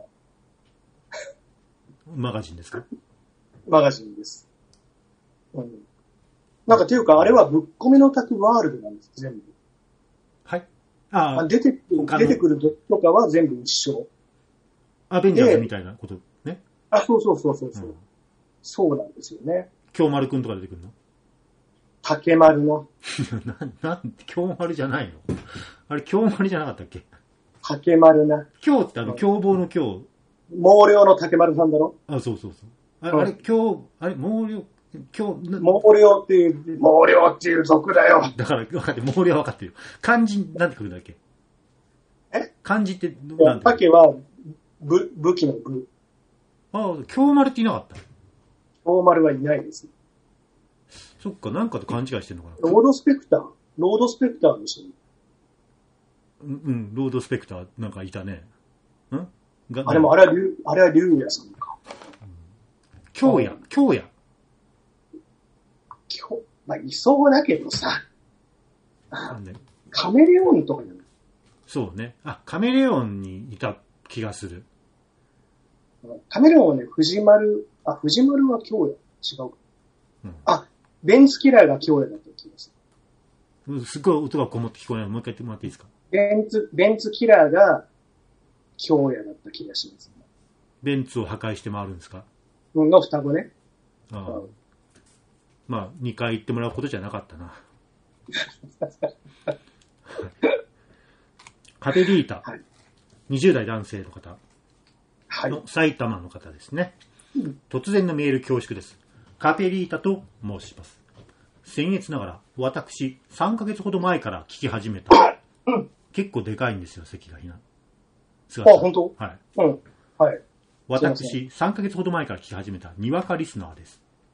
マガジンですか？ マガジンです。うん。なんかっていうか、あれはぶっ込みのタクワールドなんです、全部。 はい。ああ。 出てくる、出てくるとかは全部一緒。 アベンジャーズみたいなことね。 あ、そうそうそうそうそう、うん。そうなんですよね。 京丸くんとか出てくるの？ 竹丸の。 な、なん、京丸じゃないの？あれ、京丸じゃなかったっけ？ 竹丸な。 京ってあの、凶暴の京。 毛量の竹丸さんだろ？ あ、そうそうそう。あれ、うん、あれ京、あれ、毛量、今日、 毛量っていう、毛量っていう族だよ。 だから、分かって、毛量は分かってるよ。漢字、なんて来るんだっけ？ え漢字って、 なんて竹は、武、武器の武。 ああ、京丸っていなかった？ 京丸はいないです。 そっか、なんかと勘違いしてんのかな。 ロードスペクターロードスペクターでしょ？ うん、うん、ロードスペクターなんかいたね。んがあれも、あれは竜、あれは竜也さんか。 京也、京也。 まあ、いそうだけどさ。カメレオンとかじゃない？ そうね。あ、カメレオンにいた気がする。 カメレオンはね、藤丸、あ、藤丸は京也。違うか。うん、あ、ベンツキラーが京也だった気がする。すっごい音がこもって聞こえない。もう一回言ってもらっていいですか？ ベンツ、ベンツキラーが京也だった気がします、ね。 ベンツを破壊して回るんですか？ うん、の双子ね。 ああ。まあ、にかい言ってもらうことじゃなかったな。カペリータ、はい、にじゅう代男性の方の埼玉の方ですね、はい、突然のメール恐縮です。カペリータと申します。僭越ながら私さんかげつほど前から聞き始めた、うん、結構でかいんですよ、席がひな。 あ、本当？ はい。 うん。はい。 私さんかげつほど前から聞き始めたにわかリスナーです。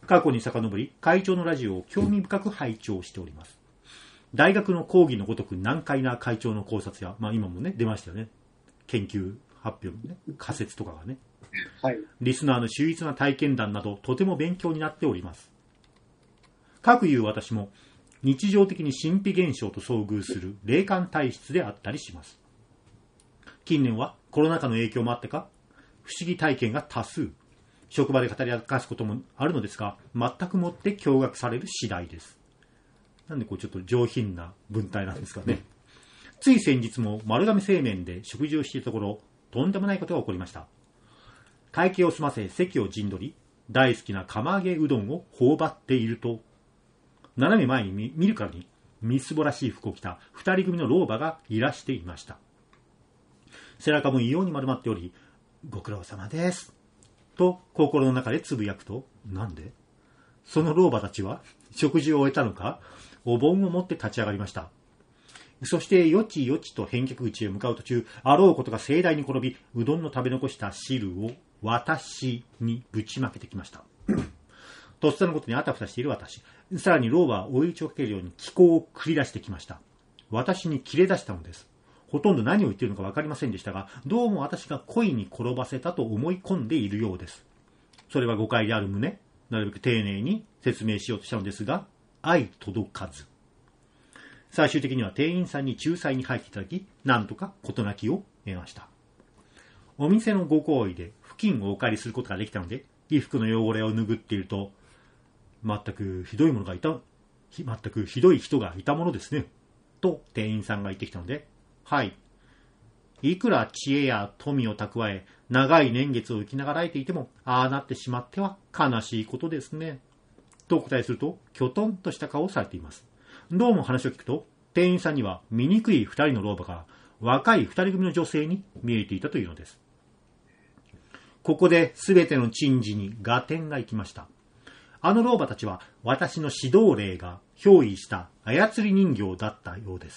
過去に遡り、会長のラジオを興味深く拝聴しております。大学の講義のごとく難解な会長の考察や、まあ今もね、出ましたよね。研究発表のね、仮説とかがね。 はい。 リスナーの秀逸な体験談など、とても勉強になっております。かくいう私も、日常的に神秘現象と遭遇する霊感体質であったりします。近年はコロナ禍の影響もあってか、不思議体験が多数。職場で語り明かすこともあるのですが、全くもって驚愕される次第です。なんでこうちょっと上品な文体なんですかね。つい先日も丸亀製麺で食事をしていたところ、とんでもないことが起こりました。会計を済ませ席を陣取り、大好きな釜揚げうどんを頬張っていると、斜め前に 見, 見るからにみすぼらしい服を着た二人組の老婆がいらしていました。背中も異様に丸まっており、ご苦労様です。と心の中でつぶやくと、なんでその老婆たちは食事を終えたのか、お盆を持って立ち上がりました。そしてよちよちと返却口へ向かう途中、あろうことが盛大に転び、うどんの食べ残した汁を私にぶちまけてきました。とっさのことにあたふたしている私。さらに老婆は追い打ちをかけるように気候を繰り出してきました。私に切れ出したのです。ほとんど何を言っているのか分かりませんでしたが、どうも私が恋に転ばせたと思い込んでいるようです。それは誤解である旨、なるべく丁寧に説明しようとしたのですが、相届かず。最終的には店員さんに仲裁に入っていただき、なんとか事なきを得ました。お店のご厚意で布巾をお借りすることができたので、衣服の汚れを拭っていると、全くひどいものがいた、全くひどい人がいたものですね。と店員さんが言ってきたので、はい。いくら知恵や富を蓄え、長い年月を生きながらえていても、ああなってしまっては悲しいことですね。とお答えすると、きょとんとした顔をされています。どうも話を聞くと、店員さんには醜い二人の老婆が若い二人組の女性に見えていたというのです。ここで全ての珍事に合点がいきました。あの老婆たちは私の指導霊が憑依した操り人形だったようです。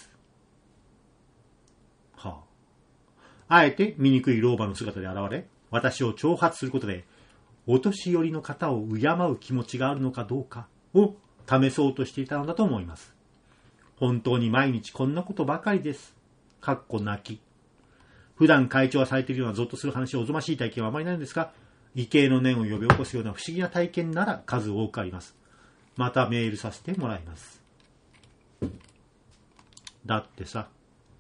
はあ、あえて醜い老婆の姿で現れ、私を挑発することで、お年寄りの方を敬う気持ちがあるのかどうかを試そうとしていたのだと思います。本当に毎日こんなことばかりです。かっこ泣き。普段会長がされているようなゾッとする話、おぞましい体験はあまりないのですが、畏敬の念を呼び起こすような不思議な体験なら数多くあります。またメールさせてもらいます。だってさ。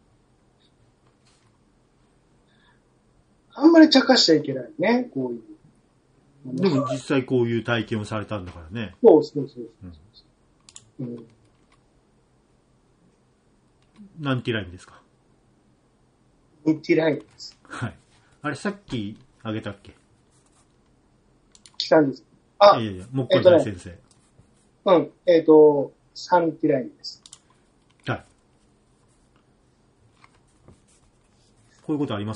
あんまり茶化しちゃいけないね、こういう。 でも実際こういう体験をされたんだからね。 そうそうそうそう、うんうん。 なんてラインですか？ ニティラインです。 はい。あれさっきあげたっけ？ 来たんです。あ、 いやいや、もっこり大先生。 えーね、うん、えっ、ー、と、サンティラインです。 はい。こういうことあります？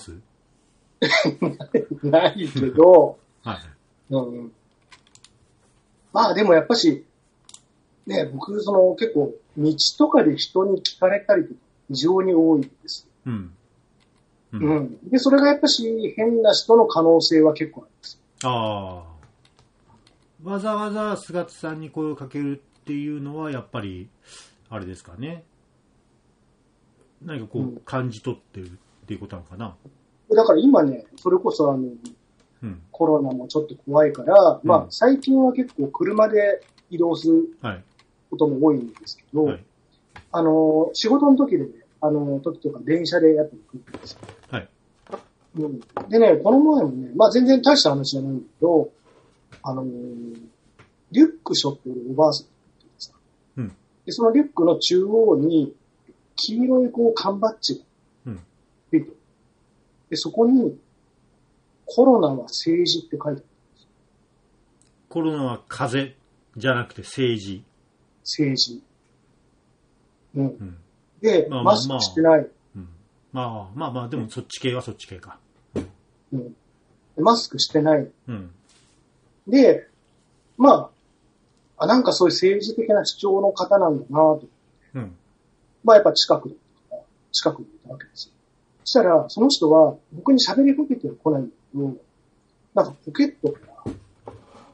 ないけど、 はい。 うん。まあでもやっぱし、ね、僕、その結構、道とかで人に聞かれたりとか、非常に多いです。 うん。 うん。うん。で、それがやっぱし、変な人の可能性は結構あります。 ああ。わざわざ菅津さんに声をかけるっていうのは、やっぱり、あれですかね。何かこう、うん、感じ取ってるっていうことなのかな。 だから今ね、それこそあの、うん、コロナもちょっと怖いから、うん、まあ最近は結構車で移動することも多いんですけど、はい、あの、仕事の時でね、あの、時とか電車でやっぱり来るんですよ。 はい。 うん。でね、この前もね、まあ全然大した話じゃないんだけど、あの、リュック背負ってるおばあさんってさ、うん。で、そのリュックの中央に、黄色いこう缶バッジがついてる。で、そこに、コロナは政治って書いてあるんです。 コロナは風邪じゃなくて政治。 政治。うん。うん、で、まあまあまあ、マスクしてない。 うん、まあまあまあ、でもそっち系はそっち系か。 うん。マスクしてない。 うん。 で、まあ、あ、なんかそういう政治的な主張の方なんだなと。うん。まあやっぱ近くで、近くにいたわけですよ。そしたら、その人は僕に喋りかけては来ないんだけど、なんかポケットから、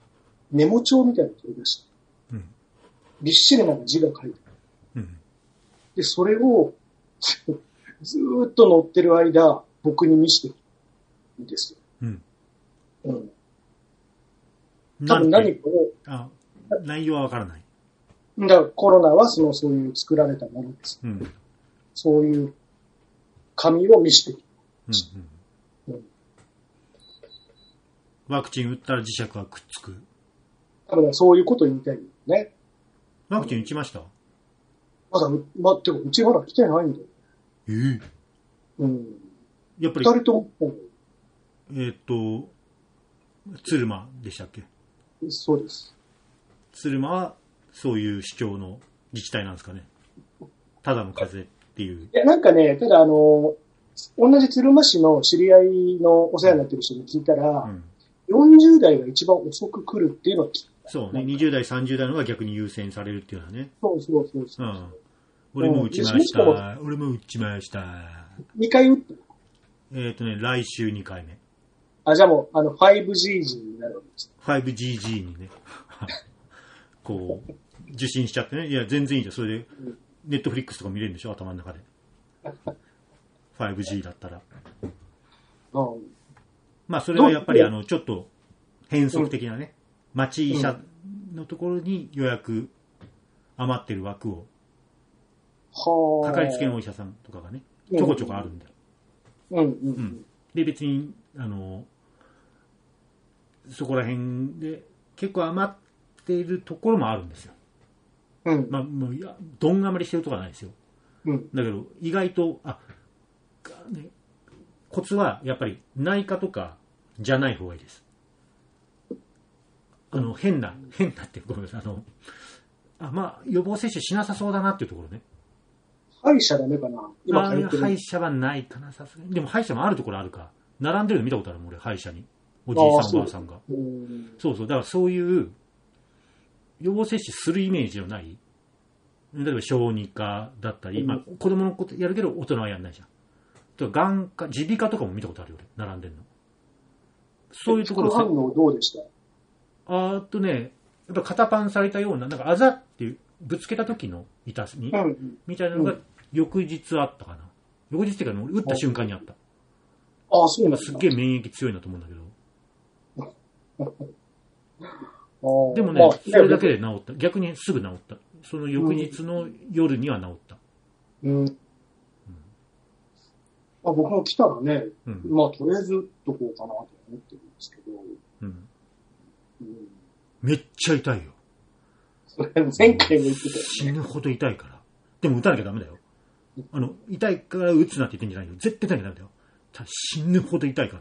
メモ帳みたいなのを取り出して、 うん、 びっしりなんか字が書いてある。うん、で、それをずーっと乗ってる間、僕に見せてるんですよ。うん。うん。多分何かを。 あ、内容はわからない。 だからコロナはその、そういう作られたものです。うん、そういう紙を見せてる。うんうんうん、 ワクチン打ったら磁石はくっつく。 多分そういうこと言いたいんだよね。 ワクチン打ちました？ まだ、ま、てか、うちまだ来てないんだよ。 えー、うん。やっぱり。 二人とも。 えっと、鶴間でしたっけ？ そうです。 鶴間は、そういう主張の自治体なんですかね。ただの風邪っていう。いや、なんかね、ただあの、同じ鶴間市の知り合いのお世話になってる人に聞いたら、うん、よんじゅう代が一番遅く来るっていうのを聞いた。 そうね、にじゅう代、さんじゅう代の方が逆に優先されるっていうのはね。 そうそうそうそう、うん。 俺も打ちました。うん、俺も打ちました。 にかい打った？ えっ、ー、とね、来週にかいめ。 あ、じゃあもう、あの、ファイブジージー になるわけです。 ファイブジージー にね。こう、受信しちゃってね。いや、全然いいじゃん。それで、ネットフリックスとか見れるんでしょ、頭の中で。ファイブジー だったら。うん、まあ、それはやっぱり、あの、ちょっと、変則的なね、町医者のところに予約、余ってる枠を、かかりつけのお医者さんとかがね、ちょこちょこあるんだよ。うんうんうん、で、別に、あの、そこら辺で結構余っているところもあるんですよ。うん、まあ、もういや、どん余りしてるとかないですよ。うん、だけど、意外と、あ、ね、コツはやっぱり内科とかじゃない方がいいです。あの、変な、変なってごめんなさい。あの、あ、まあ、予防接種しなさそうだなっていうところね。 歯医者ダメかな今ああ歯医者はないかな、さすがに。でも歯医者もあるところあるか。並んでるの見たことあるもん、俺、歯医者に。おじいさん、おばあさんが。そうそう。だからそういう、予防接種するイメージのない、例えば小児科だったり、うん、まあ、子供のことやるけど大人はやんないじゃん。とか眼科、耳鼻科とかも見たことあるよ、俺、並んでるの。そういうところ。 副反応どうでした？ あーっとね、やっぱ肩パンされたような、なんかあざっていう、ぶつけた時の痛み、うん、みたいなのが翌日あったかな。翌日っていうか、打った瞬間にあった。 ああ、そうなんだ。 すっげえ免疫強いなと思うんだけど。でもね、それだけで治った。逆にすぐ治った。その翌日の夜には治った。うん。うん、 あ、僕も来たらね、うん、まあ、とりあえず打っとこうかなと思ってるんですけど。うんうん、めっちゃ痛いよ。 それ前回も言ってたよね。 死ぬほど痛いから。でも打たなきゃダメだよ。あの、痛いから打つなって言ってんじゃないよ。絶対打たなきゃダメだよ。死ぬほど痛いからね。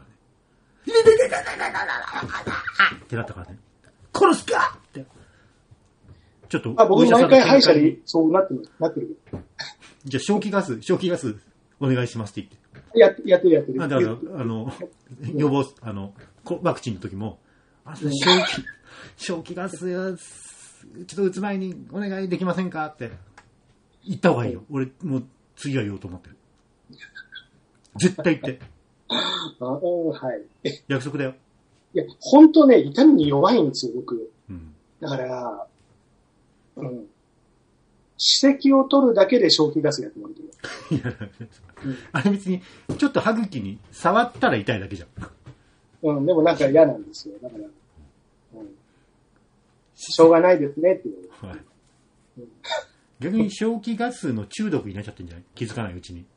ってなったからね。殺すかって。ちょっと。 あ、僕毎回歯医者でそうなってる。なってる。 じゃあ、正気ガス、正気ガスお願いしますって言って。 やって、やってるやってる。 あ、だから、あの、予防、あの、ワクチンの時も、あ、正気、正気ガス、ちょっと打つ前にお願いできませんかって言った方がいいよ。俺、もう次は言おうと思ってる。絶対言って。 あ、はい。 約束だよ。 いや、本当ね、痛みに弱いんですよ、僕。うん、だから、うん。歯石を取るだけで正気ガスやってもらってる。いや、 うん、あれ別に、ちょっと歯茎に触ったら痛いだけじゃん。 うん、でもなんか嫌なんですよ。だから、うん、しょうがないですねっていう。はい、 うん、逆に正気ガスの中毒になっちゃってるんじゃない？気づかないうちに。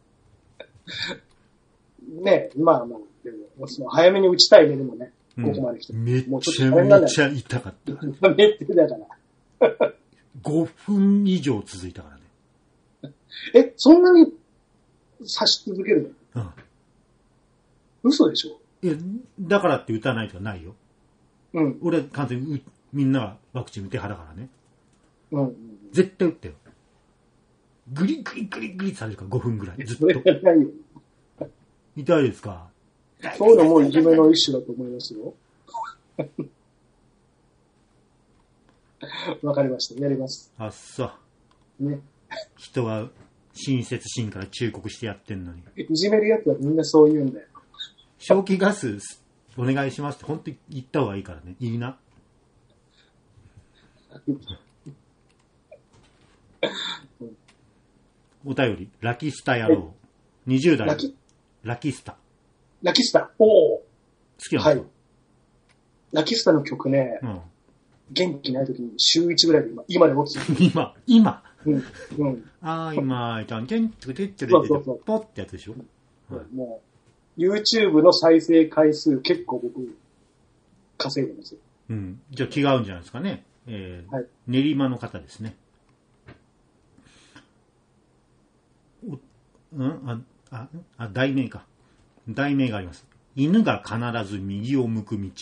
ね、まあまあ、でも、その早めに打ちたいね、でもね、うん、ここまで来て。 めちゃめちゃ痛かった。 めっちゃだから。 ごふん以上続いたからね。 え、そんなに刺し続けるの？うん。嘘でしょ？ いや、だからって打たないとかないよ。うん。俺は完全にみんながワクチン打て派だからね。うん。絶対打ってよ。グリグリグリグリってされるからごふんぐらい。ずっと。ないよ。痛いですか？ そういうのもいじめの一種だと思いますよ。わかりました。やります。 あっそう。ね。人は親切心から忠告してやってんのに。 いじめるやつはみんなそう言うんだよ。 正気ガスお願いしますって本当に言った方がいいからね。いいな。 お便り、ラキスタ野郎。にじゅう代。ラキラキスタ。 ラキスタ。おお。好きなんですか？はい。 ラキスタの曲ね、うん、元気ない時に週いちぐらいで今、今でも今、今。 うん。うん。 あー、今、ちゃんちゃん、つけてってるってポってやつでしょ？ うんはい、もう、YouTube の再生回数結構僕、稼いでますよ。 うん。じゃあ違うんじゃないですかね。えーはい、練馬の方ですね。うん、あ、あ、あ、題名か。題名があります。犬が必ず右を向く道。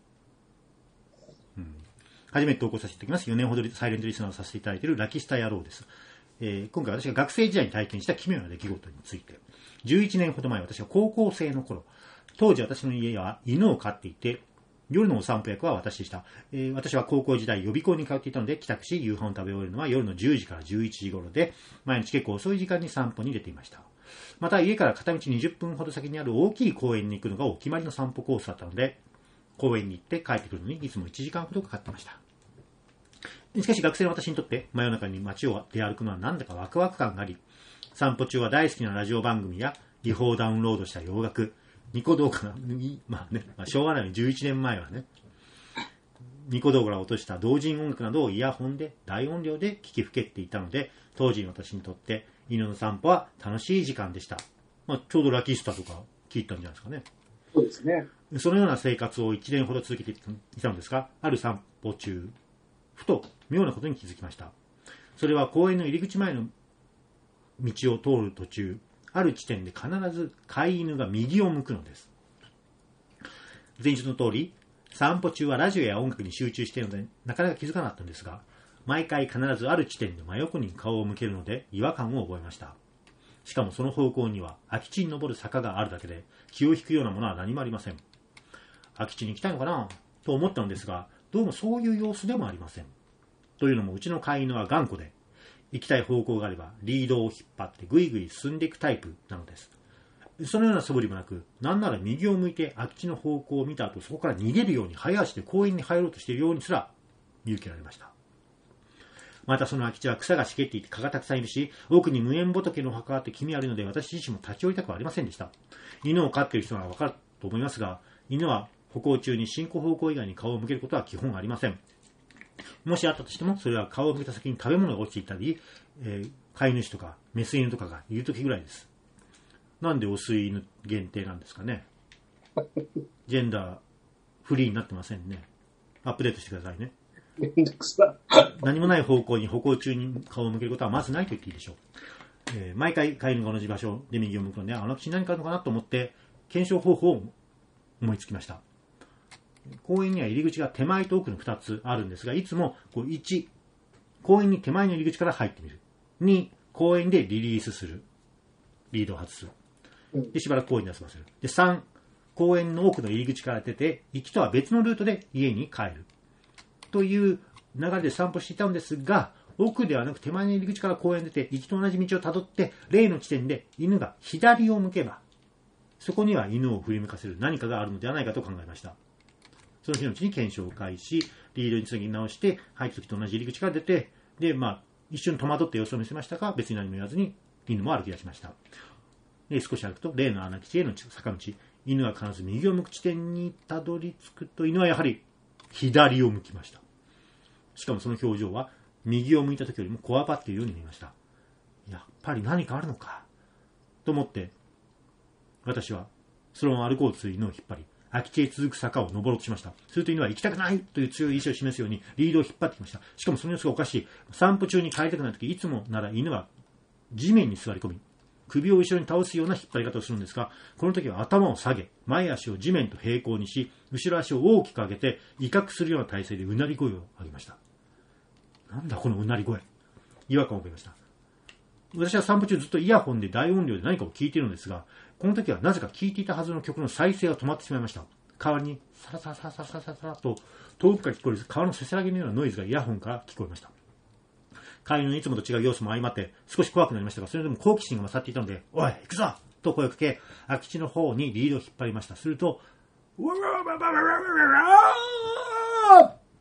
うん、初めて投稿させていただきます。よねんほどサイレントリスナーをさせていただいているラキスタ野郎です。えー、今回私が学生時代に体験した奇妙な出来事について。じゅういちねんほど前、私は高校生の頃、当時私の家は犬を飼っていて、夜のお散歩役は私でした、えー。私は高校時代予備校に通っていたので、帰宅し夕飯を食べ終えるのは夜のじゅうじからじゅういちじ頃で、毎日結構遅い時間に散歩に出ていました。また家から片道にじゅっぷんほど先にある大きい公園に行くのがお決まりの散歩コースだったので、公園に行って帰ってくるのにいつもいちじかんほどかかってました。しかし学生の私にとって真夜中に街を出歩くのはなんだかワクワク感があり、散歩中は大好きなラジオ番組や違法ダウンロードした洋楽、ニコ動画な、まあね、まあ、しょうがないようにじゅういちねんまえはね、ニコ動画を落とした同人音楽などをイヤホンで大音量で聴きふけっていたので、当時の私にとって犬の散歩は楽しい時間でした。まあ、ちょうどラキスタとか聞いたんじゃないですかね。 そうですね。 そのような生活をいちねんほど続けていたのですが、ある散歩中、ふと妙なことに気づきました。それは公園の入り口前の道を通る途中、ある地点で必ず飼い犬が右を向くのです。前述の通り、散歩中はラジオや音楽に集中しているのでなかなか気づかなかったんですが、毎回必ずある地点で真横に顔を向けるので違和感を覚えました。しかもその方向には空き地に登る坂があるだけで気を引くようなものは何もありません。空き地に行きたいのかなと思ったのですが、どうもそういう様子でもありません。というのもうちの飼い犬は頑固で、行きたい方向があればリードを引っ張ってぐいぐい進んでいくタイプなのです。そのような素振りもなく、なんなら右を向いて空き地の方向を見た後、そこから逃げるように早足で公園に入ろうとしているようにすら見受けられました。またその空き地は草が茂っていて蚊がたくさんいるし、奥に無縁仏のお墓があって気味悪いので、私自身も立ち寄りたくはありませんでした。犬を飼っている人ならわかると思いますが、犬は歩行中に進行方向以外に顔を向けることは基本ありません。もしあったとしても、それは顔を向けた先に食べ物が落ちていたり、えー、飼い主とかメス犬とかがいるときぐらいです。なんでオス犬限定なんですかね。ジェンダーフリーになってませんね。アップデートしてくださいね。何もない方向に歩行中に顔を向けることはまずないと言っていいでしょう。えー、毎回飼い犬が同じ場所で右を向くので、あの空き地に何かあるのかなと思って検証方法を思いつきました。公園には入り口が手前と奥のふたつあるんですが、いつもこういち、公園に手前の入り口から入ってみる。に、公園でリリースする。リードを外す。で、しばらく公園で遊ばせる。で、さん、公園の奥の入り口から出て、行きとは別のルートで家に帰る。という流れで散歩していたんですが、奥ではなく手前の入り口から公園に出て、行きと同じ道をたどって、例の地点で犬が左を向けば、そこには犬を振り向かせる何かがあるのではないかと考えました。その日のうちに検証を開始、リードにつなぎ直して、入った時と同じ入り口から出て、で、まあ、一瞬戸惑って様子を見せましたが、別に何も言わずに、犬も歩き出しました。で、少し歩くと、例の穴基地への坂道、犬は必ず右を向く地点にたどり着くと、犬はやはり左を向きました。しかもその表情は、右を向いた時よりもこわばっているように見えました。やっぱり何かあるのか、と思って、私は、そのまま歩こうとする犬を引っ張り、空き地へ続く坂を登ろうとしました。すると犬は行きたくないという強い意志を示すようにリードを引っ張ってきました。しかもその様子がおかしい。散歩中に帰りたくないとき、いつもなら犬は地面に座り込み、首を後ろに倒すような引っ張り方をするんですが、この時は頭を下げ、前足を地面と平行にし、後ろ足を大きく上げて、威嚇するような体勢でうなり声を上げました。なんだこのうなり声。違和感を覚えました。私は散歩中ずっとイヤホンで大音量で何かを聞いているのですが、この時はなぜか聴いていたはずの曲の再生が止まってしまいました。代わりにサラサラサラサラサラサラと遠くから聞こえる川のせせらぎのようなノイズがイヤホンから聞こえました。飼い犬のいつもと違う様子も相まって少し怖くなりましたが、それでも好奇心が勝っていたので、おい行くぞと声をかけ、空き地の方にリードを引っ張りました。すると、うわわわわわわわわ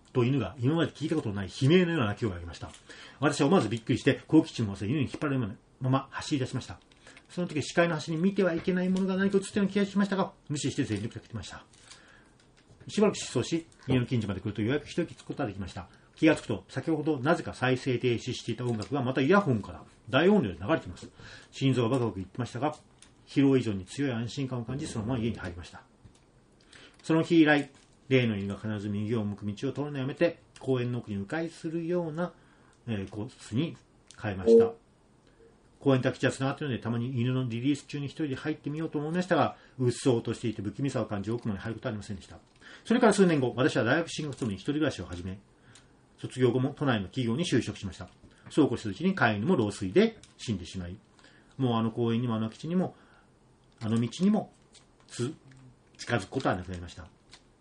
と犬が今まで聞いたことのない悲鳴のような鳴き声を上げました。私は思わずびっくりして好奇心も忘れ犬に引っ張られるまま走り出しました。その時視界の端に見てはいけないものが何か映ったような気がしましたが、無視して全力で来てました。しばらく失踪し、家の近所まで来るとようやく一息つくことができました。気がつくと、先ほどなぜか再生停止していた音楽がまたイヤホンから大音量で流れています。心臓がバクバク言ってましたが、疲労以上に強い安心感を感じ、そのまま家に入りました。その日以来、例の犬が必ず右を向く道を通るのをやめて、公園の奥に迂回するような、えー、コースに変えました。公園と空き地はつながっているので、たまに犬のリリース中に一人で入ってみようと思いましたが、うっそうとしていて不気味さを感じ、奥まで入ることはありませんでした。それから数年後、私は大学進学とともに一人暮らしを始め、卒業後も都内の企業に就職しました。そうこうするうちに飼い犬も老衰で死んでしまい、もうあの公園にもあの空き地にも、あの道にもつ近づくことはなくなりました。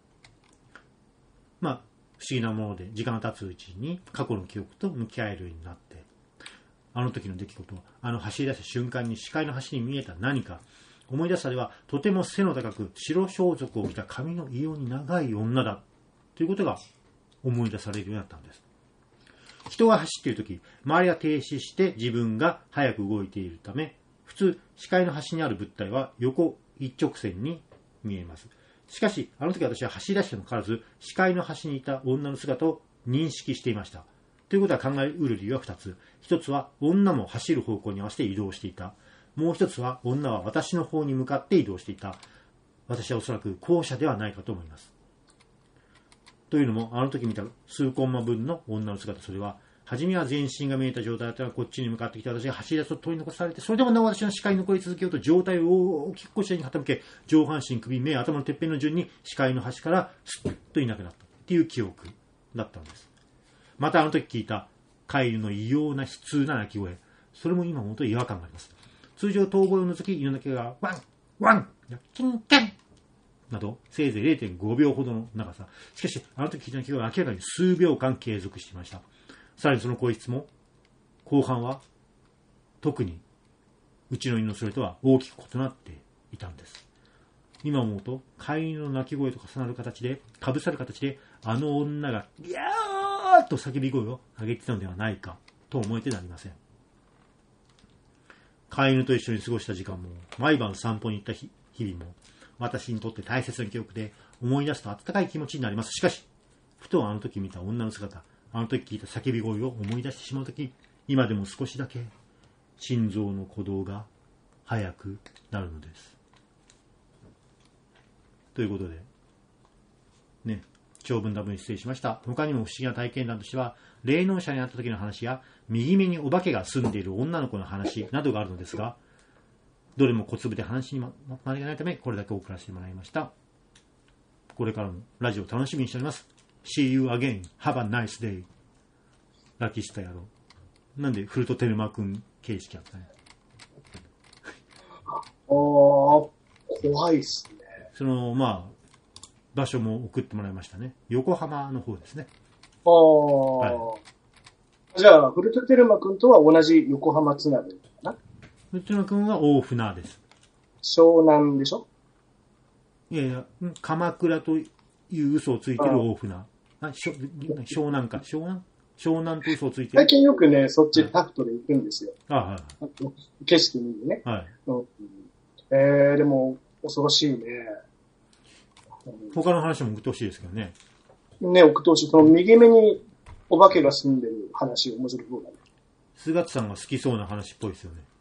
まあ、不思議なもので、時間が経つうちに過去の記憶と向き合えるようになって、あの時の出来事は、あの走り出した瞬間に視界の端に見えた何か、思い出したでは、とても背の高く白装束を着た髪の異様に長い女だということが思い出されるようになったんです。人が走っているとき、周りが停止して自分が早く動いているため、普通、視界の端にある物体は横一直線に見えます。しかし、あの時私は走り出してもかかわらず、視界の端にいた女の姿を認識していました。ということは考えうる理由はふたつ。ひとつは、女も走る方向に合わせて移動していた。もう一つは、女は私の方に向かって移動していた。私はおそらく後者ではないかと思います。というのも、あの時見た数コンマ分の女の姿、それは、初めは全身が見えた状態だったら、こっちに向かってきた私が走り出すと取り残されて、それでもなお私の視界に残り続けようと、状態を大きくこちらに傾け、上半身、首、目、頭のてっぺんの順に視界の端からスッといなくなったっていう記憶だったんです。またあの時聞いた飼い犬の異様な悲痛な鳴き声、それも今もと違和感があります。通常遠吠えを除き、犬の毛がワン、ワン、キンキンなど、せいぜい れいてんごびょうほどの長さ。しかし、あの時聞いた鳴き声は明らかに数秒間継続していました。さらにその声質も、後半は、特に、うちの犬のそれとは大きく異なっていたんです。今思うと、飼い犬の鳴き声と重なる形で、かぶさる形で、あの女が、ギャーッと叫び声を上げていたのではないか、と思えてなりません。飼い犬と一緒に過ごした時間も、毎晩散歩に行った日々も、私にとって大切な記憶で、思い出すと温かい気持ちになります。しかし、ふとあの時見た女の姿、あの時聞いた叫び声を思い出してしまうとき、今でも少しだけ心臓の鼓動が速くなるのです。ということで、ね、長文多文失礼しました。他にも不思議な体験談としては、霊能者に会った時の話や、右目にお化けが住んでいる女の子の話などがあるのですが、どれも小粒で話にままりがないため、これだけ送らせてもらいました。これからもラジオ楽しみにしております。See you again. Have a nice day. ラキスタ野郎。なんでフルトテルマ君形式やったね。 ああ、怖いっすね。 その、まあ、場所も送ってもらいましたね。横浜の方ですね。 ああ、はい。じゃあ、フルトテルマ君とは同じ横浜つながりかな？ フルトテルマ君は大船です。 湘南でしょ？ いやいや、鎌倉という嘘をついてる大船。あ、湘南か。湘南湘南と嘘をついてる。 最近よくね、そっちタクトで行くんですよ。 あ、はい。 景色見るね。 はい。 うん、えー、でも、恐ろしいね。 他の話も送ってほしいですけどね。 ね、送ってほしい。その右目にお化けが住んでる話、面白そうだね。 菅田さんが好きそうな話っぽいですよね。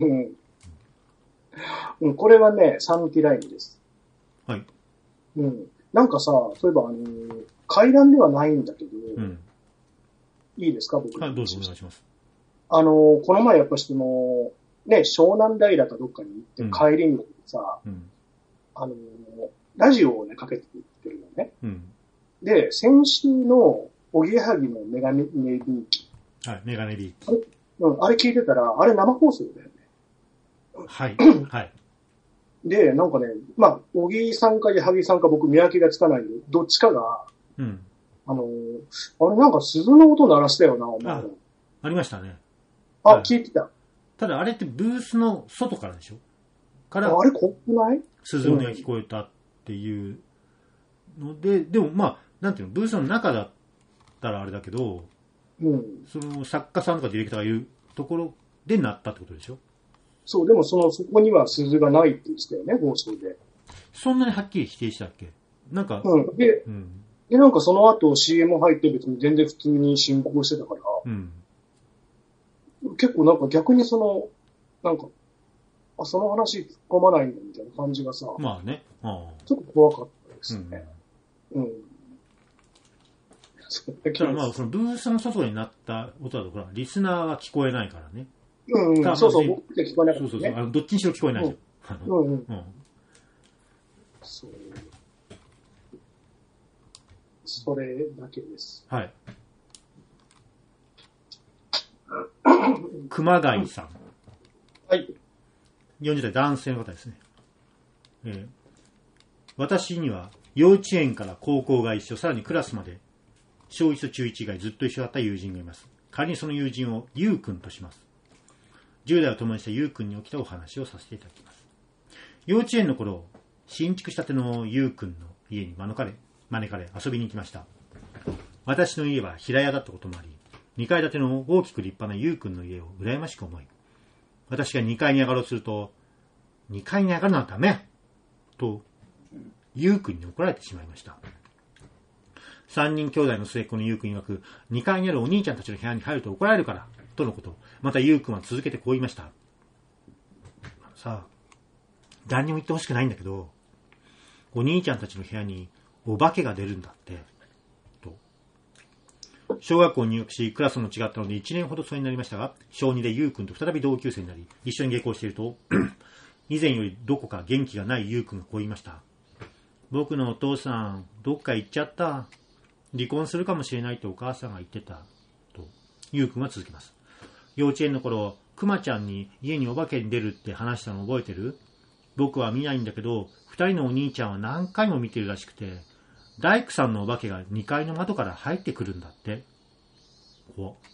うん。これはね、サンティラインです。 はい。 うん。なんかさ、そういえば、あのー、階段ではないんだけど、うん、いいですか、僕。 はい、どうぞお願いします。 あのー、この前やっぱその、ね、湘南平かどっかに行って帰りにさ、うん、あのー、ラジオをね、かけてってるのね。うん、で、先週の、おぎやはぎのメガネビーキ。 はい、メガネビーキ。 あれ、うん、あれ聞いてたら、あれ生放送だよね。 はい。はい。 で、なんかね、まあ、小木さんか矢作さんか僕見分けがつかないんで、どっちかが、うん、あの、あれなんか鈴の音鳴らしたよな、お前。 あ、ありましたね。 あ、はい、聞いてた。 ただあれってブースの外からでしょ？から、 あれ濃くない？ 鈴の音が聞こえたっていうので、うん、でもまあ、なんていうの、ブースの中だっったらあれだけど、 うん、 その作家さんとかディレクターがいるところでなったってことでしょ？ そう、でもその、そこには鈴がないって言ってたよね、放送で。 そんなにはっきり否定したっけ？なんか、 うん。で、うん、で、なんかその後 シーエム 入って別に全然普通に進行してたから、うん、結構なんか逆にその、なんか、あ、その話突っ込まないんだみたいな感じがさ、 まあね、ああちょっと怖かったですね。うん。うん、 だからまあ、そのブースの外になった音だと、ほら、リスナーは聞こえないからね。 うん、うん、そうそう、僕って聞こえなかった、ね。 そうそうそう、あの、どっちにしろ聞こえないじゃん。うん、うん、うん。 そう。それだけです。 はい。熊谷さん。 はい。 よんじゅう代男性の方ですね。えー、私には幼稚園から高校が一緒、さらにクラスまで小いちと中いち以外ずっと一緒だった友人がいます。仮にその友人をゆうくんとします。じゅう代を共にしたゆうくんに起きたお話をさせていただきます。幼稚園の頃、新築したてのゆうくんの家に招かれ、招かれ遊びに行きました。私の家は平屋だったこともあり、にかい建ての大きく立派なゆうくんの家を羨ましく思い、私がにかいに上がろうとすると、にかいに上がるのはダメと、ゆうくんに怒られてしまいました。三人兄弟の末っ子のゆうくん曰く、にかいにあるお兄ちゃんたちの部屋に入ると怒られるから、とのこと。またゆうくんは続けてこう言いました。さあ、誰にも言ってほしくないんだけど、お兄ちゃんたちの部屋にお化けが出るんだって、と。小学校に入学し、クラスも違ったのでいちねんほど疎遠になりましたが、小にでゆうくんと再び同級生になり、一緒に下校していると、以前よりどこか元気がないゆうくんがこう言いました。僕のお父さん、どっか行っちゃった。離婚するかもしれないってお母さんが言ってた。と、ゆうくんは続きます。幼稚園の頃、くまちゃんに家にお化けに出るって話したの覚えてる？僕は見ないんだけど、二人のお兄ちゃんは何回も見てるらしくて、大工さんのお化けがにかいの窓から入ってくるんだって。こう。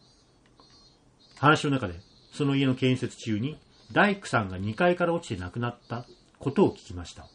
話の中で、その家の建設中に、大工さんがにかいから落ちて亡くなったことを聞きました。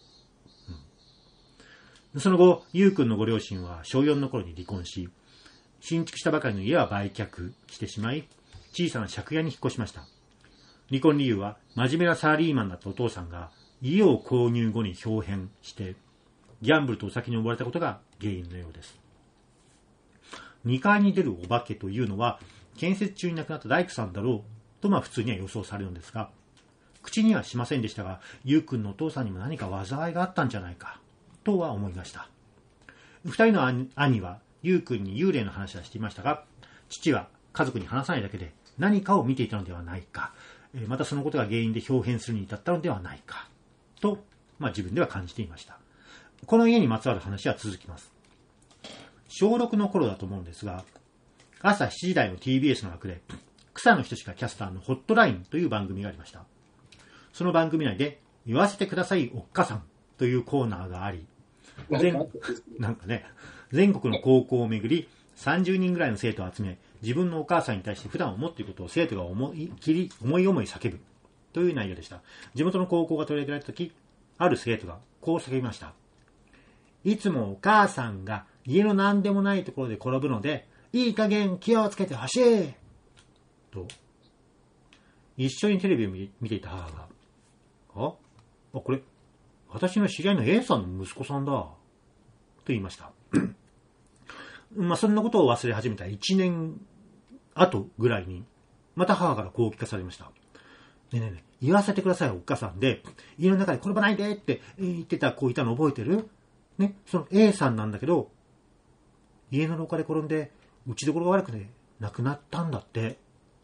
うん、その後、ゆうくんのご両親は小よんの頃に離婚し、新築したばかりの家は売却してしまい、小さな借家に引っ越しました。離婚理由は、真面目なサラリーマンだったお父さんが、家を購入後に表変して、ギャンブルとお酒に溺れたことが原因のようです。にかいに出るお化けというのは、建設中に亡くなった大工さんだろうと、まあ普通には予想されるんですが、口にはしませんでしたが、ゆうくんのお父さんにも何か災いがあったんじゃないか、とは思いました。二人の兄, 兄は、ゆうくんに幽霊の話はしていましたが、父は家族に話さないだけで何かを見ていたのではないか、またそのことが原因で表変するに至ったのではないか、と、まあ自分では感じていました。この家にまつわる話は続きます。小ろくの頃だと思うんですが、朝しちじ台の ティービーエス の枠で、草野仁キャスターのホットラインという番組がありました。その番組内で、言わせてくださいおっかさんというコーナーがあり、全なんかね、全国の高校を巡り、さんじゅうにんぐらいの生徒を集め、自分のお母さんに対して普段思っていることを生徒が思い切り、思い思い叫ぶという内容でした。地元の高校が取り上げられたとき、ある生徒がこう叫びました。いつもお母さんが家の何でもないところで転ぶので、いい加減気をつけてほしいと、一緒にテレビを見ていた母が、あ、あ、これ、私の知り合いの A さんの息子さんだ、と言いました。まあ、そんなことを忘れ始めたいちねん後ぐらいに、また母からこう聞かされました。ねえねえねえ、言わせてください、おっかさんで、家の中で転ばないでって言ってた子いたの覚えてる？ね、その A さんなんだけど、家の廊下で転んで、打ちどころが悪くて亡くなったんだって。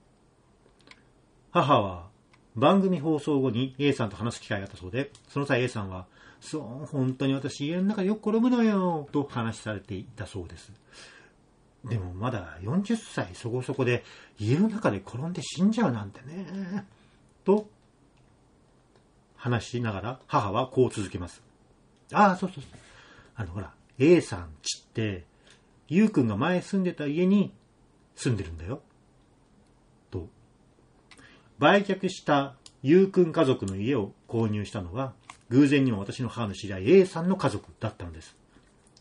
母は番組放送後に A さんと話す機会があったそうで、その際 A さんは、そう、本当に私家の中でよく転ぶのよ、と話されていたそうです。でもまだよんじゅっさいそこそこで家の中で転んで死んじゃうなんてね、と話しながら母はこう続けます。ああ、そうそうそう。あのほら、A さんちって、ゆうくんが前住んでた家に住んでるんだよ。と。売却したゆうくん家族の家を購入したのは、偶然にも私の母の知り合い A さんの家族だったのです。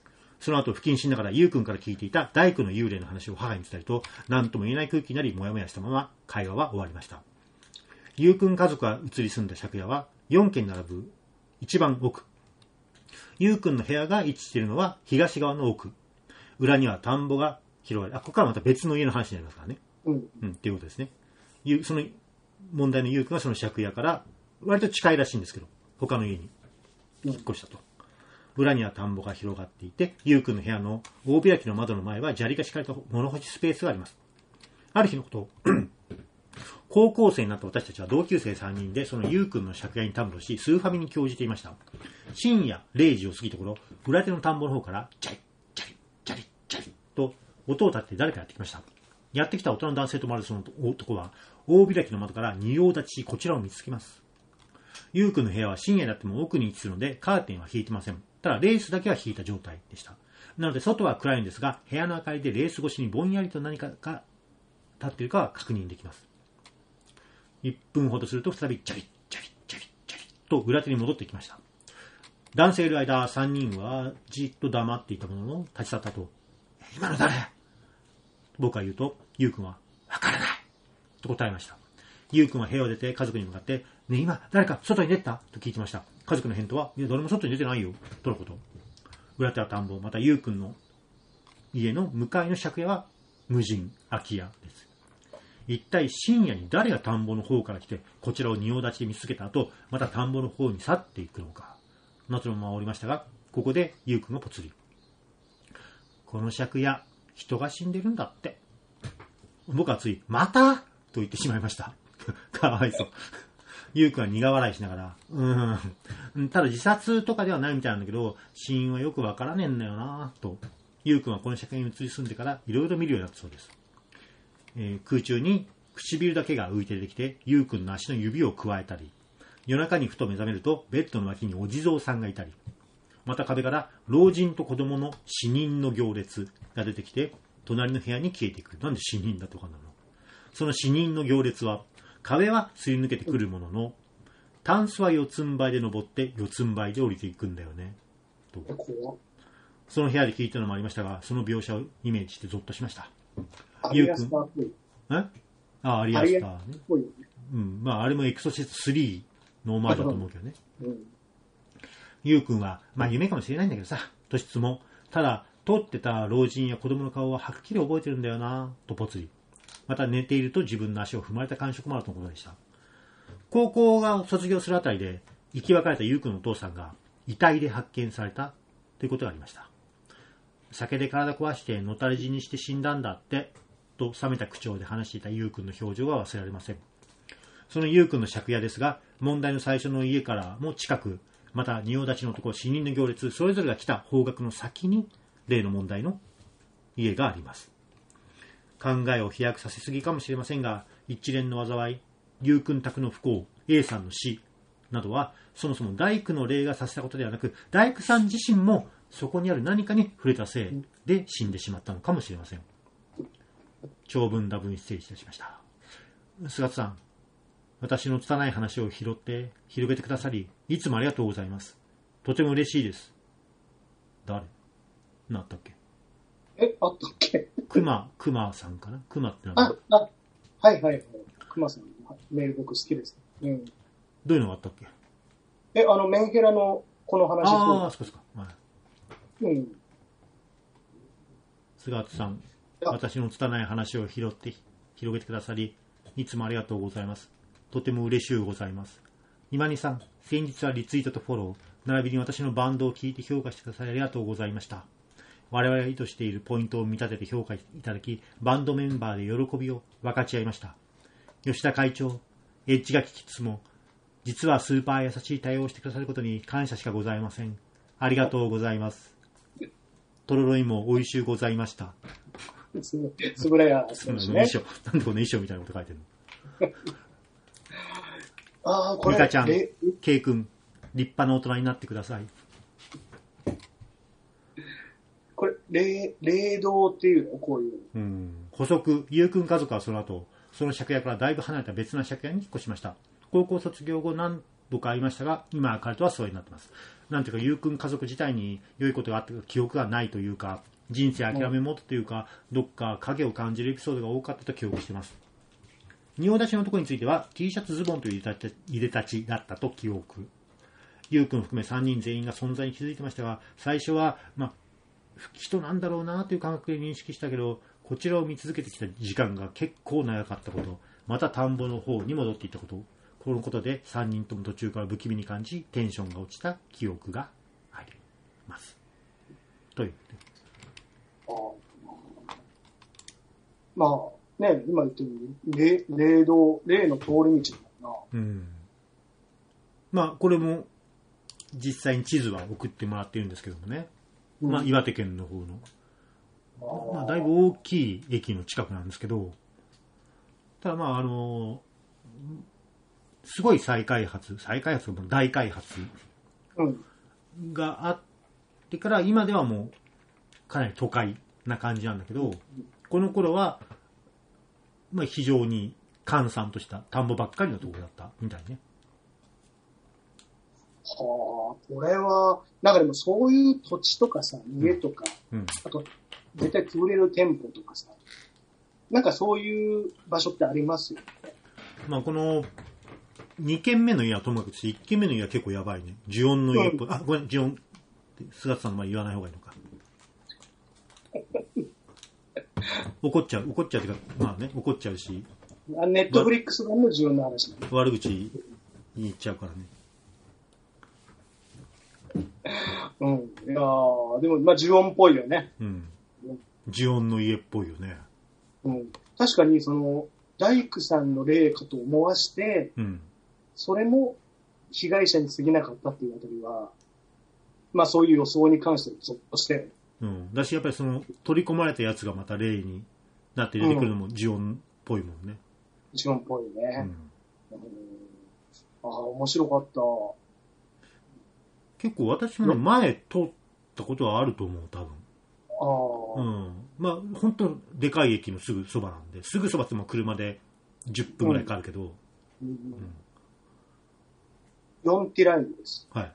その後不謹慎ながらゆうくんから聞いていた大工の幽霊の話を母に伝えると、何とも言えない空気になり、もやもやしたまま会話は終わりました。ゆうくん家族が移り住んだ借家はよんけん並ぶ一番奥。ゆうくんの部屋が位置しているのは東側の奥。裏には田んぼが広がり、あ、ここからまた別の家の話になりますからね。うん。うん、っていうことですね。その問題のゆうくんはその借家から割と近いらしいんですけど、他の家に引っ越したと。裏には田んぼが広がっていて、ゆうくんの部屋の大開きの窓の前は砂利が敷かれた物干しスペースがあります。ある日のこと、高校生になった私たちは同級生さんにんでそのゆうくんの借家にたむろし、スーファミに興じていました。深夜れいじを過ぎた頃、裏手の田んぼの方からジャリジャリジャリジャリと音を立てて誰かやってきました。やってきた大人の男性とまるその男は大開きの窓から仁王立ちしこちらを見つけます。ゆうくんの部屋は深夜になっても奥に位置するのでカーテンは引いてません。ただレースだけは引いた状態でした。なので外は暗いんですが、部屋の明かりでレース越しにぼんやりと何かが立っているかは確認できます。いっぷんほどすると再びジャリジャリジャリジャリと裏手に戻ってきました。男性いる間さんにんはじっと黙っていたものの立ち去ったと、今の誰？僕は言うと、ゆうくんはわからないと答えました。ゆうくんは部屋を出て家族に向かって、ねえ今誰か外に出たと聞いてました。家族の返答は、いや誰も外に出てないよとのこと。裏手は田んぼ、またゆうくんの家の向かいの借家は無人空き家です。一体深夜に誰が田んぼの方から来てこちらを仁王立ちで見つけた後、また田んぼの方に去っていくのか。夏のままおりましたが、ここでゆうくんがぽつり、この借家人が死んでるんだって。僕はついまたと言ってしまいました。かわいそう。ゆうくんは苦笑いしながら、うーん、ただ自殺とかではないみたいなんだけど、死因はよくわからねえんだよなと。ゆうくんはこの借家に移り住んでからいろいろ見るようになったそうです。えー、空中に唇だけが浮いて出てきて、ゆうくんの足の指をくわえたり、夜中にふと目覚めるとベッドの脇にお地蔵さんがいたり、また壁から老人と子供の死人の行列が出てきて、隣の部屋に消えていく。なんで死人だとかなの？その死人の行列は、壁はすり抜けてくるものの、タンスは四つん這いで登って四つん這いで降りていくんだよね。とその部屋で聞いたのもありましたが、その描写をイメージしてゾッとしました。ゆうくん、え？ああ、アリアスターね。うん、まああれもエクソシストスリーのオマージュだと思うけどね。うん、ゆうくんは、まあ夢かもしれないんだけどさ、としつも、ただ、通ってた老人や子供の顔ははっきり覚えてるんだよなとぽつり。また寝ていると自分の足を踏まれた感触もあるとのことでした。高校が卒業するあたりで生き別れたゆうくんのお父さんが遺体で発見されたということがありました。酒で体壊してのたれ死にして死んだんだってと冷めた口調で話していたゆうくんの表情が忘れられません。そのゆうくんの借家ですが、問題の最初の家からも近く、また仁王立ちの男、死人の行列、それぞれが来た方角の先に例の問題の家があります。考えを飛躍させすぎかもしれませんが、一連の災い、ゆうくん宅の不幸、A さんの死などは、そもそも大工の霊がさせたことではなく、大工さん自身もそこにある何かに触れたせいで死んでしまったのかもしれません。長文多文失礼いたしました。菅田さん、私の拙い話を拾って広げてくださり、いつもありがとうございます。とても嬉しいです。誰？なったっけ？ え、あったっけ？ 熊、熊さんかな？熊ってなんだ？あ、あ、はいはいはい。熊さん、メール僕好きです。うん。 どういうのがあったっけ？ え、あの、メンヘラのこの話。 ああ、そうですか。はい。 うん。 菅津さん、私の拙い話を拾って広げてくださり、いつもありがとうございます。とても嬉しゅうございます。今にさん、先日はリツイートとフォロー、並びに私のバンドを聞いて評価してくださりありがとうございました。我々が意図しているポイントを見立てて評価いただき、バンドメンバーで喜びを分かち合いました。吉田会長、エッジが聞きつつも、実はスーパー優しい対応をしてくださることに感謝しかございません。ありがとうございます。とろろいも美味しゅうございました。 つぶらや選手ね。 なんでこの衣装みたいなこと書いてるの？ ああ、これ。 リカちゃん、ケイ君、立派な大人になってください。 これ、霊、霊道っていうの？こういう。 うん。補足、ゆうくん家族はその後、その借家からだいぶ離れた別な借家に引っ越しました。高校卒業後何僕はありましたが、今は彼とは疎遠になってます。なんていうか、ゆうくん家族自体に良いことがあった記憶がないというか、人生諦めもとというか、どっか影を感じるエピソードが多かったと記憶しています。仁王立ちのところについては T シャツズボンという入れ立ちだったと記憶。ゆうくん含めさんにん全員が存在に気づいてましたが、最初は、まあ、人なんだろうなという感覚で認識したけど、こちらを見続けてきた時間が結構長かったこと、また田んぼの方に戻っていったこと、このことでさんにんとも途中から不気味に感じ、テンションが落ちた記憶があります。という。 あまあ、ね、今言ったように、霊道、霊の通り道だな。 うん。まあ、これも、実際に地図は送ってもらってるんですけどもね。うん、まあ、岩手県の方の。まあ、だいぶ大きい駅の近くなんですけど、ただまあ、あの、すごい再開発、再開発も大開発があってから、今ではもうかなり都会な感じなんだけど、この頃は、まあ、非常に閑散とした田んぼばっかりのところだったみたいね。 はあ、これは、なんかでもそういう土地とかさ、家とか、うんうん、あと、絶対潰れる店舗とかさ、なんかそういう場所ってありますよね。 まあこの、にけんめの家はともかくして、いっけんめの家は結構やばいね。呪音の家っぽい。うん、あ、ごめん、呪音。菅田さんの前言わない方がいいのか。怒っちゃう、怒っちゃうっていうか、まあね、怒っちゃうし。 ネットフリックス版の呪音の話ね。 悪口に言っちゃうからね。 うん。いやー、でも、まあ、呪音っぽいよね。 うん。呪音の家っぽいよね。 うん。確かに、その、大工さんの霊かと思わして、うん。それも被害者に過ぎなかったっていうあたりは、まあそういう予想に関してはゾッとして。 うん。だし、やっぱりその、取り込まれたやつがまた霊になって出てくるのも呪音っぽいもんね。 呪音っぽいね。うん。うん、ああ、面白かった。 結構私も前通ったことはあると思う、多分。ああ。うん。まあ、本当でかい駅のすぐそばなんで、すぐそばっても車でじゅっぷんぐらいかかるけど。うん。うんうん、よんティラインです。 はい。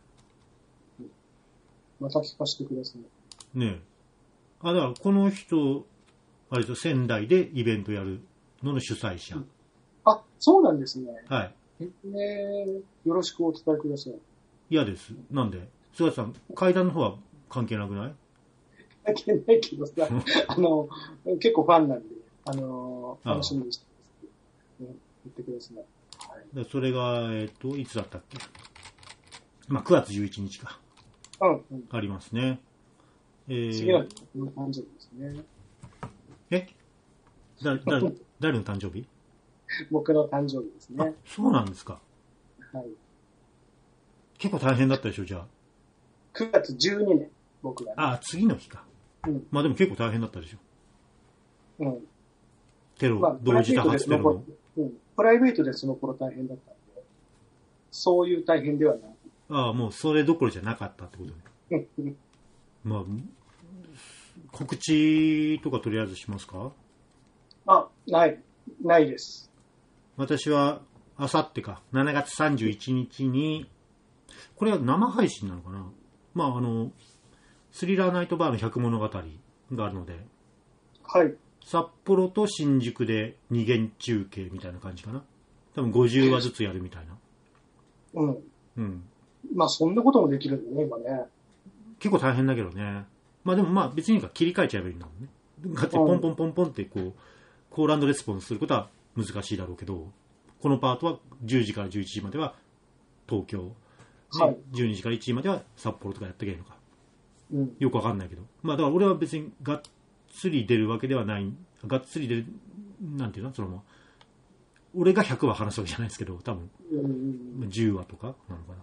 また聞かせてください。 ねえ。あ、だからこの人、あれと仙台でイベントやるのの主催者。うん、 あ、そうなんですね。 はい。 えー、よろしくお伝えください。 嫌です。なんで菅さん、階段の方は関係なくない？ 関係ないけどさ、あの、結構ファンなんで、あの、楽しみにしてます。言ってください。 はい、それが、えっと、いつだったっけ？まあ、くがつじゅういちにちか。 うん、うん。 ありますね。 えー、次の日の誕生日ですね。 えだ、だ、誰の誕生日？ 僕の誕生日ですね。 あ、そうなんですか。 はい。 結構大変だったでしょ、じゃあ。 くがつじゅうにねん、僕が、ね。 ああ、次の日か。うん。まあでも結構大変だったでしょ。うん。テロ、まあ、同時多発テロも。 うん。プライベートでその頃大変だったんで、そういう大変ではない。 ああ、もうそれどころじゃなかったってことね。うん。まあ、告知とかとりあえずしますか？ あ、ない。ないです。 私は、あさってか、しちがつさんじゅういちにちに、これは生配信なのかな？まあ、あの、スリラーナイトバーの百物語があるので、 はい。 札幌と新宿で二元中継みたいな感じかな。多分ごじゅうわずつやるみたいな。 うん。 うん。 まあ、そんなこともできるんだね、今ね。 結構大変だけどね。まあでもまあ別に切り替えちゃえばいいんだもんね。だってポンポンポンポンってこう、コール&レスポンスすることは難しいだろうけど、このパートはじゅうじからじゅういちじまでは東京。はい、じゅうにじからいちじまでは札幌とかやってけばいいのか、うん、よくわかんないけど、まあだから俺は別にがっつり出るわけではない、がっつり出る、なんていうの、その俺がひゃくわ話すわけじゃないですけど、多分、うん、じゅうわとかなのかな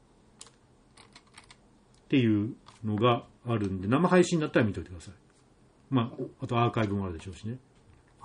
っていうのがあるんで、生配信だったら見といてください。まああとアーカイブもあるでしょうしね。あ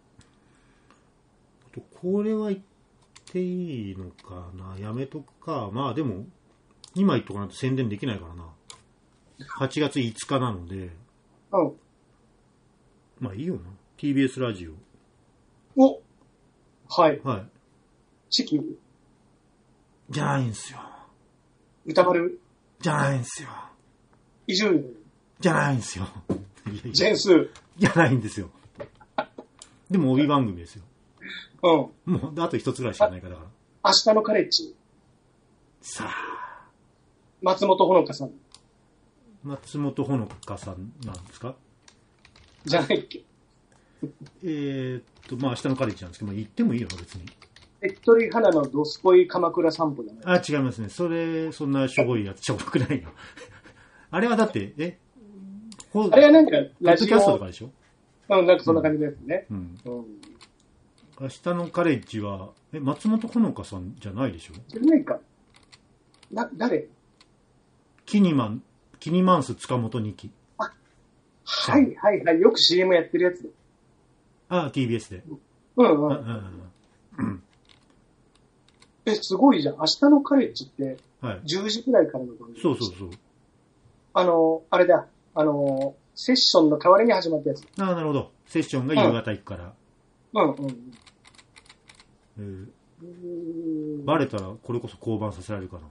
とこれは言っていいのかな、やめとくか。まあでも今言っとかないと宣伝できないからな。はちがついつかなので、うん、まあいいよな。ティービーエス ラジオ。 お、はい。 はい。 チキン。 じゃないんですよ。 歌丸じゃないんですよ。 伊集院じゃないんですよ。 ジェンスじゃないんですよ。でも帯番組ですよ。 うん。 もう、あと一つぐらいしかないから。 明日のカレッジ。さあ。松本穂香さん。 松本穂香さんなんですか？ じゃないっけ？ えーっと、まあ明日のカレッジなんですけど、まあ、言ってもいいよ、別に。 えっとり花のどすこい鎌倉散歩だね。 あ、違いますね。それ、そんなしょぼいやつ、しょぼくないよ。あれはだって、えあれはなんか、 ラジオ。ポッドキャストとかでしょ？ うん、なんかそんな感じですね。 うん。うん。明日のカレッジは、え、松本穂香さんじゃないでしょ？ じゃないか。な、誰？ キニマン、キニマンス塚本二期。 あ、はいはいはい。よく シーエム やってるやつ。 ああ、ティービーエス で。 うんうん。うんうん、え、すごいじゃん。明日のカレッジって、じゅうじくらいからの番組、はい。そうそうそう。あの、あれだ。あの、セッションの代わりに始まったやつ。 ああ、なるほど。セッションが夕方行くから。 うんうんうん。 えー、バレたらこれこそ降板させられるかな。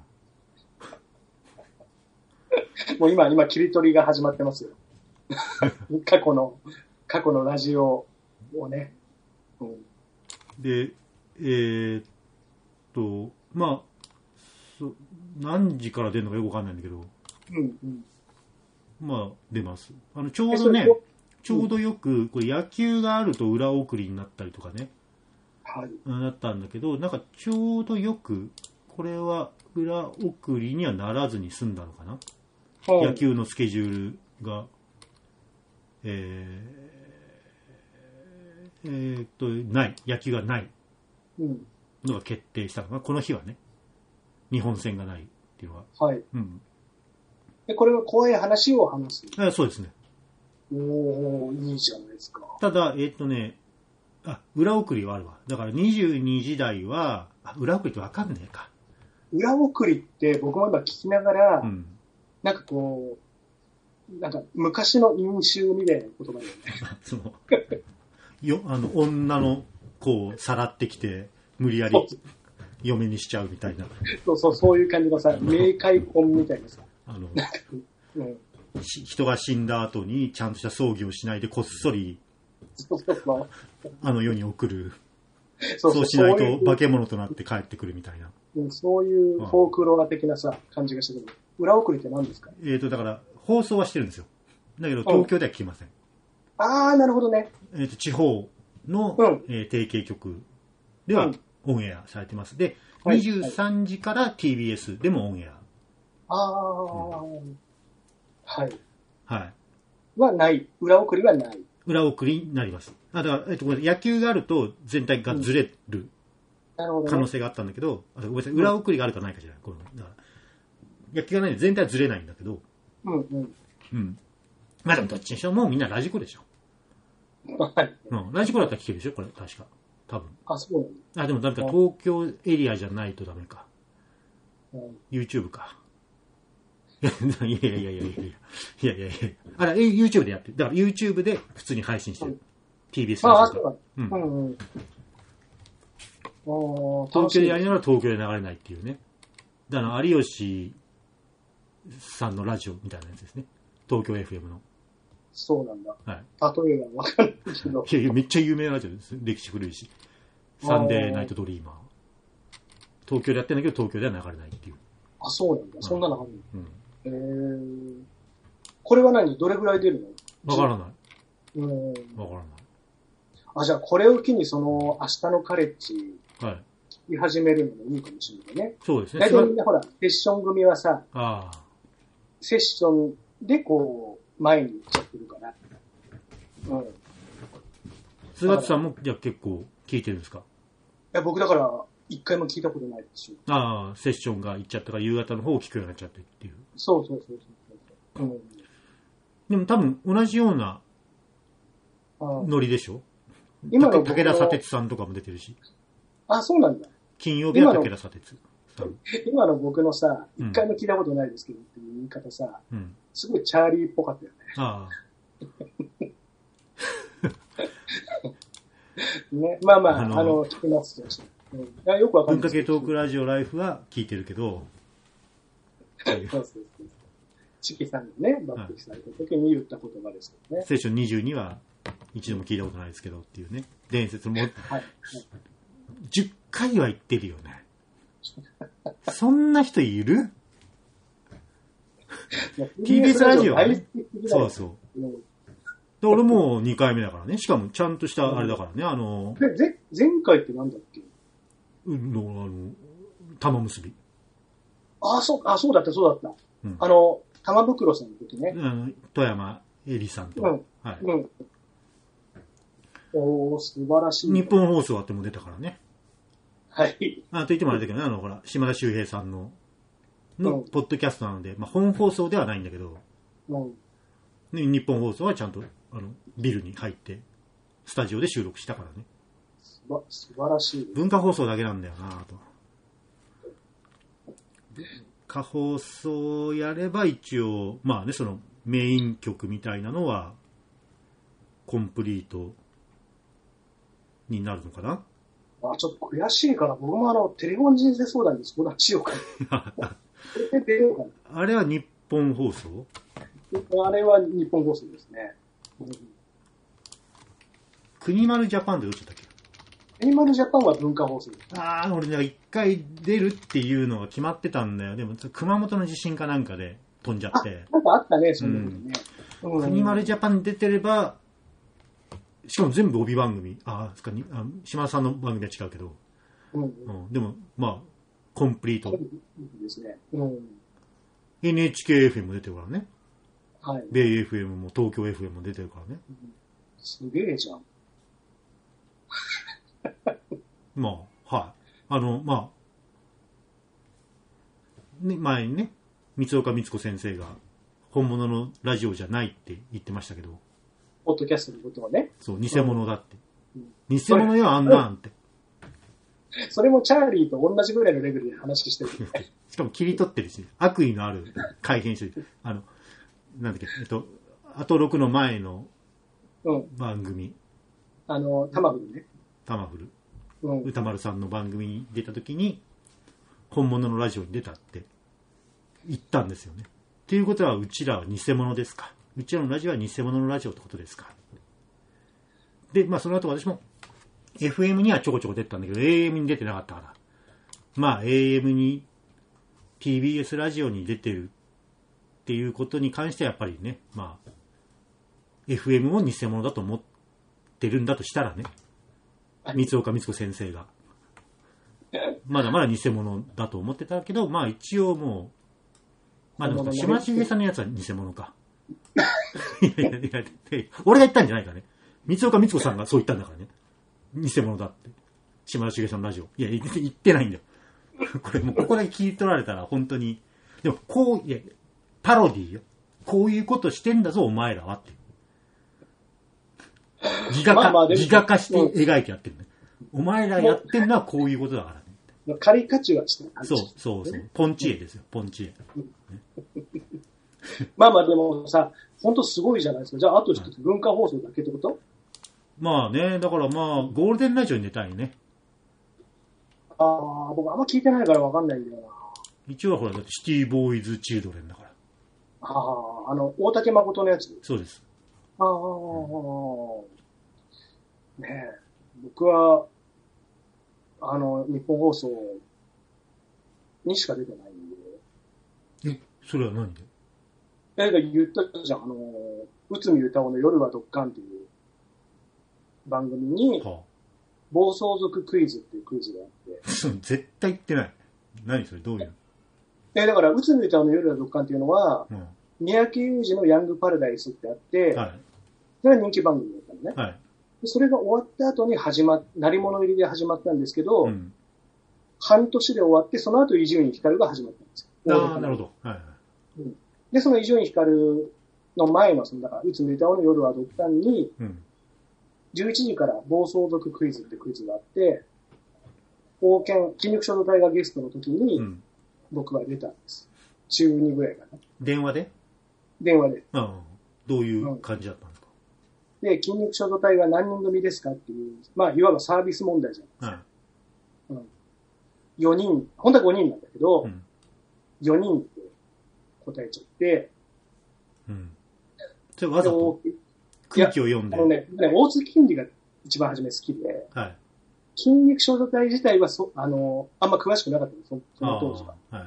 もう今、今、切り取りが始まってますよ。過去の、過去のラジオをね。うん、 で、えー、っと、まあそ、何時から出るのかよくわかんないんだけど、 うんうん、 まあ、出ます。あの、ちょうどね、ちょうどよく、これ野球があると裏送りになったりとかね、 はい、 なったんだけど、なんかちょうどよく、これは裏送りにはならずに済んだのかな。野球のスケジュールが、えー、えー、っと、ない。野球がないのが決定したのが、この日はね、日本戦がないっていうのは。 はい。 うん。 で、これは怖い話を話す。 あ、そうですね。 おー、いいじゃないですか。 ただ、えー、っとね、あ、裏送りはあるわ。だからにじゅうにじ台は、あ、裏送りってわかんねえか。 裏送りって僕も今聞きながら、 うん、 なんかこう、なんか昔の飲酒みたいな言葉だよね。そのよあの女の子をさらってきて無理やり嫁にしちゃうみたいな。 そうそう、そういう感じのさ、冥界婚みたいなさ。 あの、うん、人が死んだ後にちゃんとした葬儀をしないでこっそりそうそうそうあの世に送る。そうそう、そうしないと化け物となって帰ってくるみたいな。 そういうフォークロア的なさ、感じがしてくる。裏送りって何ですか？ えっと、だから放送はしてるんですよ。だけど東京では聞きません。 うん、ああ、なるほどね。 えっと、地方の、うん、えー、提携局ではオンエアされてます。で、はい、にじゅうさんじから ティービーエス でもオンエア。 ああ、うん、はい。 はい。 はない。裏送りはない。 裏送りになります。あ、だから、えっと、野球があると全体がずれる可能性があったんだけど、うん、あ、ごめんなさい、裏送りがあるかないかじゃない。このだから野球がないんで全体はずれないんだけど。 うんうん。 うん。まあでもどっちにしろもうみんなラジコでしょ。はい。うん。ラジコだったら聞けるでしょこれ、確か。多分。 あ、そうなんだ。 あ、でも誰か東京エリアじゃないとダメか。うん、YouTube か。いやいやいやいやいやいやいやいやいやあれ、YouTube でやってる。だから YouTube で普通に配信してる。うん、ティービーエス ラジオとか。うん。うんうん、東京でやりながら東京で流れないっていうね。だから有吉さんのラジオみたいなやつですね。東京 エフエム の。 そうなんだ。 はい。 例えばわかんないけど。 いやいや、めっちゃ有名なラジオです。歴史古いし。サンデーナイトドリーマー。東京でやってんだけど、東京では流れないっていう。 あ、そうなんだ。そんなのあるの、うん、えー。これは何どれぐらい出るの？わからない。 うん。 わからない。 あ、じゃあこれを機にその、明日のカレッジ。はい。言い始めるのもいいかもしれないね。 そうですね。 大体みんなほら、セッション組はさ、 あセッションでこう、前に行っちゃってるから。うん。 菅田さんも、じゃあ結構聞いてるんですか？いや、僕だから、一回も聞いたことないですよ。 ああ、セッションが行っちゃったから、夕方の方を聞くようになっちゃってっていう。 そうそうそうそう。うん。 でも多分、同じような、ノリでしょ？今の武田砂鉄さんとかも出てるし。 あ、そうなんだ。 金曜日は武田砂鉄さん。 今の僕のさ、一回も聞いたことないですけどっていう言い方さ、うん、すごいチャーリーっぽかったよね。ああ。ね、まあまあ、あの、あの聞きますよ。 うん、いやよくわかんない。 文化系トークラジオライフは聞いてるけど、 そうそうそう。チキさんがね、抜擢された時に言った言葉ですよね。 セッションにじゅうには一度も聞いたことないですけどっていうね、伝説も、はいはい、じゅっかいは言ってるよね。そんな人いる？ティービーエス ラジオはね、そうそう。うん、で俺もにかいめだからね。しかもちゃんとしたあれだからね。あのでぜ前回ってなんだっけ？ うん、のあの玉結び。ああそうあそうだったそうだった。うん、あの玉袋さんの時ね。 うん、富山えりさんと。うん、はい。うん。 おー素晴らしい。 日本放送あっても出たからね。 はい。 あと言ってもあれだけどね、あのほら島田秀平さんの。のポッドキャストなので、まあ、本放送ではないんだけど、うん、日本放送はちゃんとあのビルに入ってスタジオで収録したからね。 すば素晴らしい。 文化放送だけなんだよなと。過放送やれば一応まあねそのメイン曲みたいなのはコンプリートになるのかな。 あちょっと悔しいから僕もあのテレフォン人生相談に相談しようかな。 あれは日本放送？ あれは日本放送ですね。うん、 国丸ジャパンでどっちだったっけ？ 国丸ジャパンは文化放送です。 ああ、俺ね、一回出るっていうのが決まってたんだよ。でも、熊本の地震かなんかで飛んじゃって。 なんかあったね、その時ね、 うん。国丸ジャパンに出てれば、しかも全部帯番組。ああ、島田さんの番組は違うけど。うんうん、でも、まあ、コンプリート。 ですね。うん、 エヌエイチケーエフエム も出てるからね。 はい。 米 エフエム も東京 エフエム も出てるからね。うん、 すげえじゃん。 まあ、はい。あの、まあ、ね、前にね、三岡光子先生が本物のラジオじゃないって言ってましたけど。 ポッドキャストのことはね。 そう、偽物だって。うん、偽物よ、あんなんって。 それもチャーリーと同じぐらいのレベルで話してる、ね。 しかも切り取ってるし、悪意のある改変してる。あの、なんだっけ、えっと、あとろくの前の番組。 うん、あの、タマフルね。 タマフル。うん、歌丸さんの番組に出た時に、本物のラジオに出たって言ったんですよね。っていうことは、うちらは偽物ですか。うちらのラジオは偽物のラジオってことですか。で、まあその後私も、エフエム にはちょこちょこ出てたんだけど、エーエム に出てなかったから。まあ エーエム に、ティービーエス ラジオに出てるっていうことに関してはやっぱりね、まあ、エフエム を偽物だと思ってるんだとしたらね、三岡光子先生が。まだまだ偽物だと思ってたけど、まあ一応もう、まあでも、島重さんのやつは偽物か。いやいやいや、俺が言ったんじゃないからね。三岡光子さんがそう言ったんだからね。偽物だって。島重さんのラジオ。いや、言ってないんだよ。これもうここだけ聞い取られたら本当に。でも、こう、いや、パロディーよ。こういうことしてんだぞ、お前らはって。ギガ化、まあまあギガ化して描いてやってるね。お前らやってるのはこういうことだからね。カリカチュアしてる。 そうそうそう。ポンチエですよ、ポンチエ。 まあまあでもさ、本当すごいじゃないですか。じゃあ、あと一つ文化放送だけってこと？ まあね、だからまあ、ゴールデンラジオに出たいね。 ああ、僕あんま聞いてないからわかんないんだよな。 一応はほら、だってシティボーイズチルドレンだから。 ああ、あの、大竹誠のやつ。 そうです。 ああ、うん、ねえ、僕は、あの、日本放送にしか出てないんで。え、それは何で？ え、だ言ったじゃん、あの、内海歌夫の夜はドッカンっていう番組に、はあ、暴走族クイズっていうクイズがあって。 絶対言ってない。何それ、どういうの？ え、だから、内海歌夫の夜はドッカンっていうのは、うん、三宅裕司のヤングパラダイスってあって、はい、それは人気番組だったのね。はい、でそれが終わった後に始まっ、鳴り物入りで始まったんですけど、うん、半年で終わって、その後伊集院光が始まったんですよ。ああ、なるほど。はいはい、 うん。で、その伊集院光の前の、その、だから、内海歌夫の夜はドッカンに、うん、じゅういちじから暴走族クイズってクイズがあって、王権、筋肉症の隊がゲストの時に、僕は出たんです。中にぐらいかな。 電話で？ 電話で。 ああ、どういう感じだったんですか？ うん、で、筋肉症の隊は何人組ですかっていう、まあ、いわばサービス問題じゃないですか。はい、うん。 よにん、本当はごにんなんだけど、 うん、 よにんって答えちゃって、 うん、それわざと空気を読んで。 あのね、大津金利が一番初め好きで、はい、筋肉症状体自体はそ、あの、あんま詳しくなかったんです、その当時は。はい、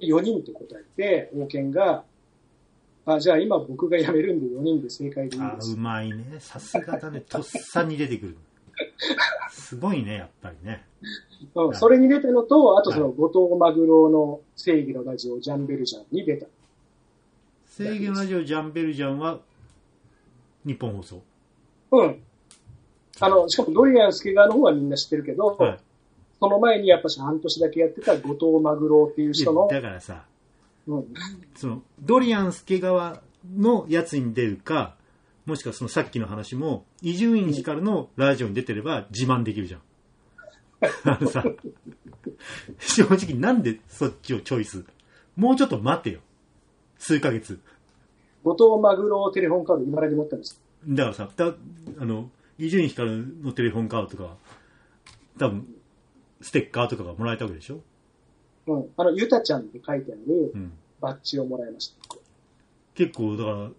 よにんって答えて、王権が、あ、じゃあ今僕が辞めるんでよにんで正解でいいです。 あ、うまいね。さすがだね。とっさに出てくる。すごいね、やっぱりね。 うん、それに出たのと、あとその、後藤マグロの正義のラジオ、ジャンベルジャンに出た。 正義のラジオ、ジャンベルジャンは、日本放送。 うん。あの、しかもドリアン助川の方はみんな知ってるけど、はい、その前にやっぱし半年だけやってた後藤マグロっていう人の。 だからさ、うん、そのドリアン助川のやつに出るか、もしくはそのさっきの話も伊集院光のラジオに出てれば自慢できるじゃん。あのさ、正直なんでそっちをチョイス？もうちょっと待てよ。数ヶ月。 後藤マグロテレフォンカード今まで持ったんですだからさ、だあの伊集院光のテレフォンカードとか多分ステッカーとかがもらえたわけでしょ。 うん、あのゆたちゃんって書いてあるバッジをもらいました。うん、 結構だから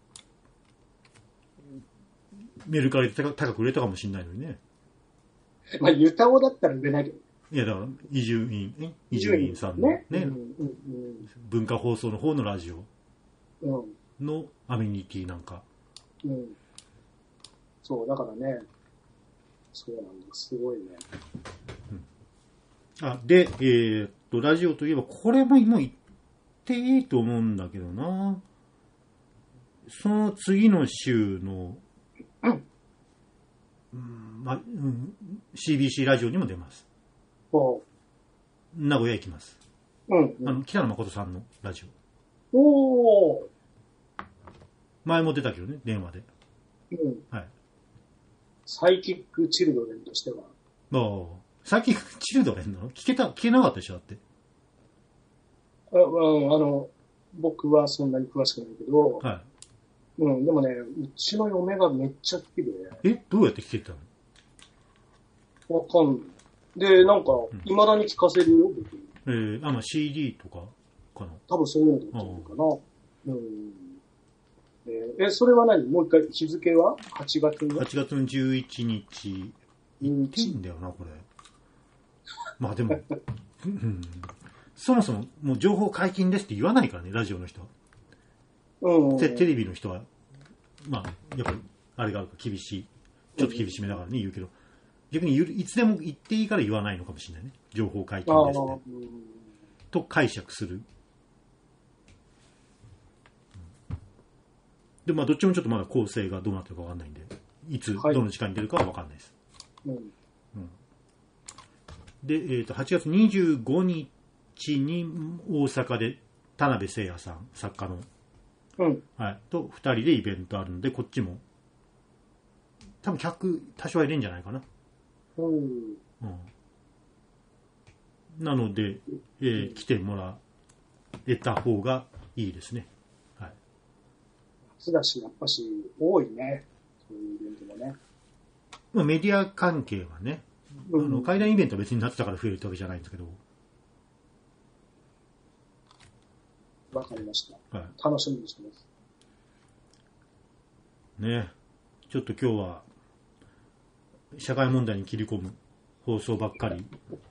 メルカリで高く売れたかもしれないのにね。 まあゆたおだったら売れないけど。 いやだから伊集院え伊集院さんのね、ね、うんうんうん、文化放送の方のラジオのアメニティなんか。 うん、そうだからね。そうなんだ、すごいね。 うん、あで、えー、っとラジオといえばこれももう言っていいと思うんだけどな。その次の週の、うんうんまうん、シービーシー ラジオにも出ます。名古屋行きます。うんうん、あの北野誠さんのラジオ。おー。前も出たけどね、電話で。うん。はい。 サイキックチルドレンとしては。 ああ、サイキックチルドレンなの？聞けた、聞けなかったでしょだって。 あ、うん、あの、僕はそんなに詳しくないけど。はい。うん、でもね、うちの嫁がめっちゃ好きで。 え、どうやって聞けたの？わかんない。で、なんか、未だに聞かせるよ、僕。 えー、あ、まあ シーディー とかかな。 多分そういうのだったのかな。うん。えー、え、それは何？もう一回日付ははちがつの ?はち月のじゅういちにち。言っていいんだよな、これ。まあでも、うん、そもそももう情報解禁ですって言わないからね、ラジオの人は。うん。テレビの人は、まあ、やっぱり、あれがあるから厳しい。ちょっと厳しめだからね、言うけど。逆にいつでも言っていいから言わないのかもしれないね。情報解禁ですね。と解釈する。で、まあ、どっちもちょっとまだ構成がどうなってるかわかんないんで、いつ、どの時間に出るかはわかんないです。うんうん、で、えーと、はちがつにじゅうごにちに大阪で田辺誠也さん、作家の、うんはい、とふたりでイベントあるので、こっちも、多分客多少はいるんじゃないかな。うんうん、なので、えー、来てもらえた方がいいですね。はい。 夏だし、やっぱし多いね。そういうイベントもね。 まあ、メディア関係はね、うん、あの会談イベントは別に夏だから増えるってわけじゃないんですけど。 わかりました。はい。楽しみにしてます。 ね。ちょっと今日は社会問題に切り込む放送ばっかり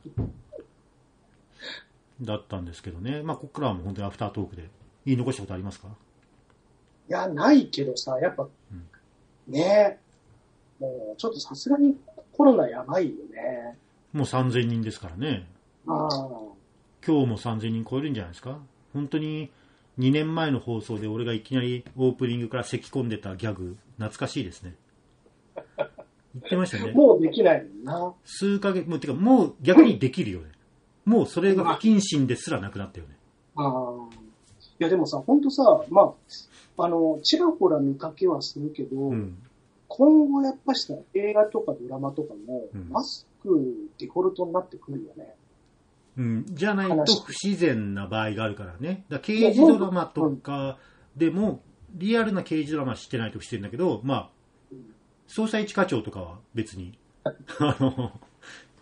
だったんですけどね。まあ、ここからはもう本当にアフタートークで言い残したことありますか？ いや、ないけどさ、やっぱ、うん、ねえ、もうちょっとさすがにコロナやばいよね。 もうさんぜんにんですからね。ああ。今日もさんぜんにん超えるんじゃないですか？本当ににねんまえの放送で俺がいきなりオープニングから咳込んでたギャグ、懐かしいですね。言ってましたね。 もうできないもんな。 数ヶ月、もうてかもう逆にできるよね。もうそれが不謹慎ですらなくなったよね。 ああ。いやでもさ、ほんとさ、まあ、あの、ちらほら見かけはするけど、うん、今後やっぱした映画とかドラマとかも、うん、マスクデフォルトになってくるよね。 うん、じゃないと不自然な場合があるからね。だから刑事ドラマとかでも、リアルな刑事ドラマはしてないと不自然だけど、まあ、捜査一課長とかは別に、あの、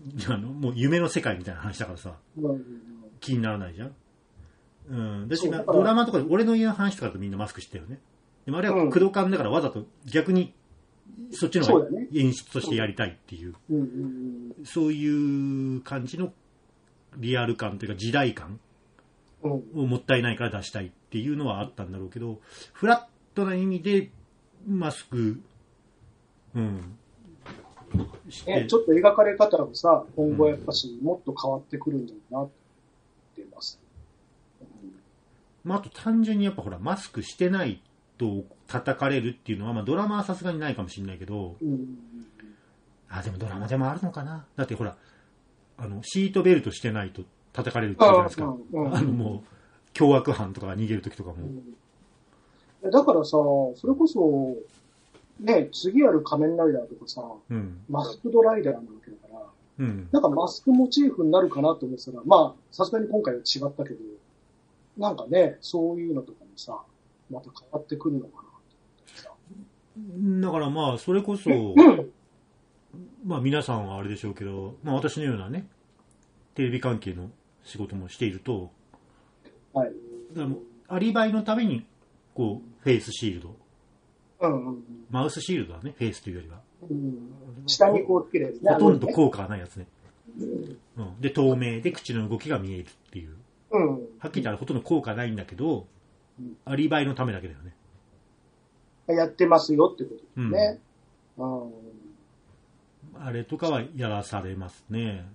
あのもう夢の世界みたいな話だからさ、 うんうん、 気にならないじゃん。うん。だし、ドラマとかで俺の家の話とかだとみんなマスクしてるよね。でもあれはクドカンだからわざと逆にそっちの方が演出としてやりたいっていう、そう、ねうんうん、そういう感じのリアル感というか時代感をもったいないから出したいっていうのはあったんだろうけど、フラットな意味でマスク、うん。 ね、ちょっと描かれ方がさ、今後やっぱしもっと変わってくるんだろうなって思ってます。うん、 まあ、あと単純にやっぱほら、マスクしてないと叩かれるっていうのは、まあドラマはさすがにないかもしれないけど、うん、あ、でもドラマでもあるのかな。だってほら、あの、シートベルトしてないと叩かれるって言うじゃないですか。あ, あのもう、凶悪犯とかが逃げるときとかも、 うん。だからさ、それこそ、ね、次ある仮面ライダーとかさ、うん、マスクドライダーなわけだから、うん、なんかマスクモチーフになるかなと思ってたら、まあ、さすがに今回は違ったけど、なんかね、そういうのとかもさ、また変わってくるのかなと思ってさ。 だからまあ、それこそ、まあ皆さんはあれでしょうけど、まあ私のようなね、テレビ関係の仕事もしていると、はい。だからもうアリバイのために、こう、フェイスシールド。うんうん、マウスシールドはね、フェイスというよりは。 うん、下にこうつけるやつね。ほとんど効果がないやつね。うんうん、で、透明で口の動きが見えるっていう。うん、はっきり言ったらほとんど効果ないんだけど、うん、アリバイのためだけだよね。 やってますよってことですね。うんうん、あれとかはやらされますね。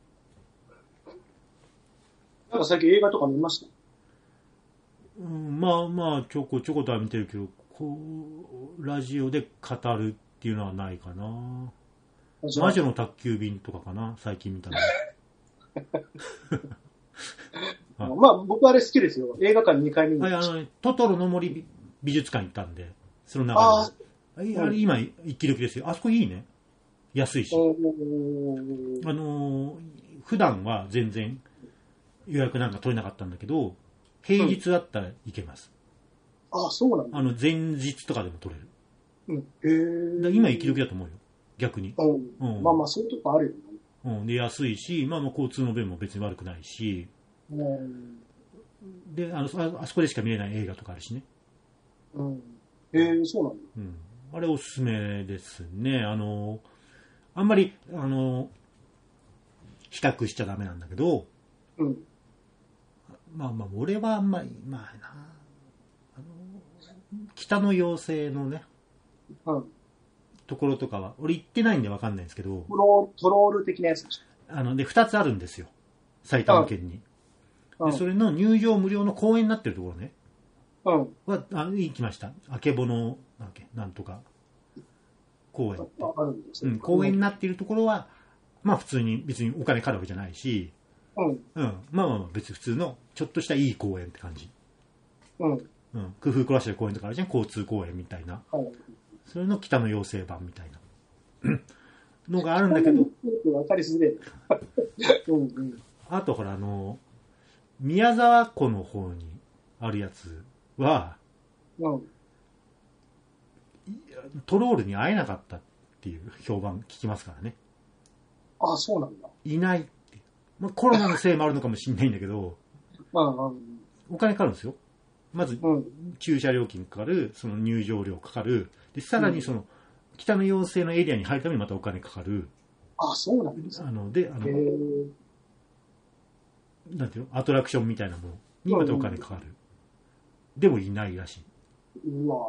なんか最近映画とか見ました？ うん、まあまあ、ちょこちょことは見てるけど、こうラジオで語るっていうのはないかな。魔女の宅急便とかかな、最近見たの。 まあ僕あれ好きですよ。映画館にかい見に行きました。 あのトトロの森美術館行ったんで、その中で。あ, あれ今一気力ですよ。あそこいいね。安いし。あの普段は全然予約なんか取れなかったんだけど、平日だったら行けます。 うん、ああ、そうなんだ。 あの前日とかでも取れる。 うん、へえ。 今生き力だと思うよ。逆に。 うん。まあまあそういうとこあるよね。 うん。で、安いし、まあまあ交通の便も別に悪くないし。うん。で、あの、あそこでしか見れない映画とかあるしね。 うん。へえ、そうなんだ。 うん。あれおすすめですね。あの、あんまり、あの、比較しちゃダメなんだけど、うん。まあまあ、俺はあんまり、まあな、あの、北の妖精のね、うん、ところとかは、俺行ってないんで分かんないんですけど、 トロトロール的なやつでしょ。 あの、で、二つあるんですよ。埼玉県に。うん、でそれの入場無料の公園になってるところね。うん。は、あ行きました。あけぼの、なんだっけ、なんとか、公園って。あるんですよ。うん、公園になっているところは、まあ普通に別にお金かかるわけじゃないし、うん。うん。まあまあ別に普通の、ちょっとしたいい公園って感じ。うん。うん。工夫凝らしてる公園とかあるじゃん、交通公園みたいな。はい。それの北の妖精版みたいなのがあるんだけど。 わかりづれえ。うんうん。 あとほら、あの、宮沢湖の方にあるやつは、うん。トロールに会えなかったっていう評判聞きますからね。 ああ、そうなんだ。 いないって。まあ、コロナのせいもあるのかもしれないんだけど、うんうん、お金かかるんですよ。まず、うん、駐車料金かかる、その入場料かかる。で、さらにその、うん、北の妖精のエリアに入るためにまたお金かかる。 ああ、そうなんですか。 あの、で、あの、なんていうの、アトラクションみたいなものにまたお金かかる。うんうん、でもいないらしい。 うわ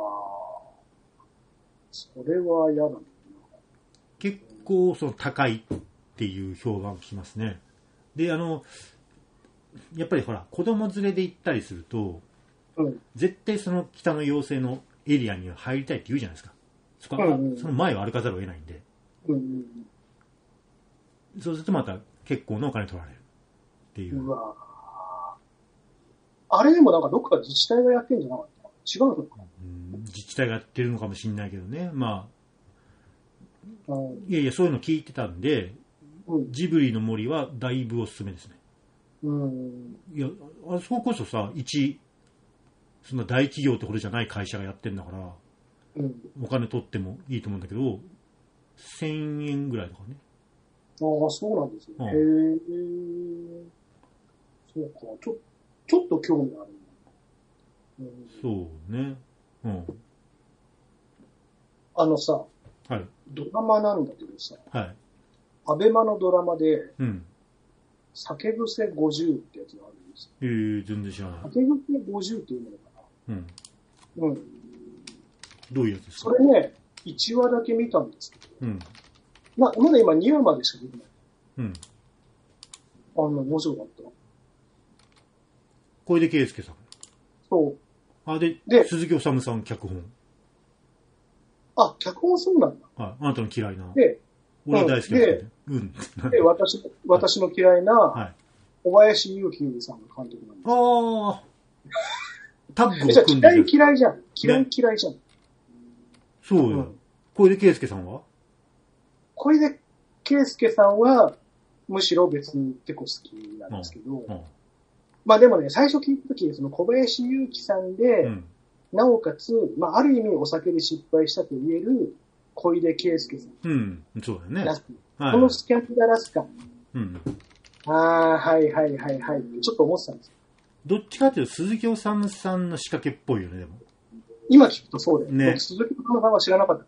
それは嫌だな。 結構、その、高いっていう評判を聞きますね。で、あの、やっぱりほら、子供連れで行ったりすると、うん、絶対その北の妖精のエリアには入りたいって言うじゃないですか。そこは、うんうん、その前を歩かざるを得ないんで。うんうん、そうするとまた結構なお金取られるっていう。うわあれでもなんかどっか自治体がやってんじゃなかった？違うのかな、 うん、自治体がやってるのかもしれないけどね。まあ、うん、いやいや、そういうの聞いてたんで、うん、ジブリの森はだいぶおすすめですね。うん、いや、あそここそさ、一、そんな大企業ってほどじゃない会社がやってんだから、うん、お金取ってもいいと思うんだけど、せんえんぐらいとかね。 ああ、そうなんですね。 うん、 へえ。そうか。ちょ、ちょっと興味ある、 うん。そうね。うん。 あのさ、 はい。 ドラマなんだけどさ、 はい。 アベマのドラマで、 うん。 酒癖ごじゅうってやつがあるんですよ。 えー、全然知らない。 酒癖ごじゅうっていうのかな。うん。うん。 どういうやつですか？ それね、いちわだけ見たんですけど、 うん。 ま、まだ今にわまでしか出てない。 うん。 あの、面白かった。 小出圭介さん。 そう。 あ、で、 で鈴木おさむさん脚本。 あ、脚本そうなんだ。 はい。あなたの嫌いな。 で、 俺大好きなで、 うん。 で、私、私の嫌いな、 はい。 小林祐希さんが監督なんです。 ああ。タッグを組んでじゃあ嫌い嫌いじゃん。嫌い嫌いじゃん。ね、 そうよ。うん、小出圭介さんは小出圭介さんは、むしろ別に結構好きなんですけど、うんうん、まあでもね、最初聞いたとき、その小林祐希さんで、うん、なおかつ、まあある意味お酒で失敗したと言える小出圭介さん。 うん、そうだよね。 はい、このスキャンダラス感。うん、ああ、はいはいはいはい。ちょっと思ってたんですよ。 どっちかっていうと鈴木おさむさんの仕掛けっぽいよね、でも。 今聞くとそうだよね。 僕鈴木おさむさんは知らなかった。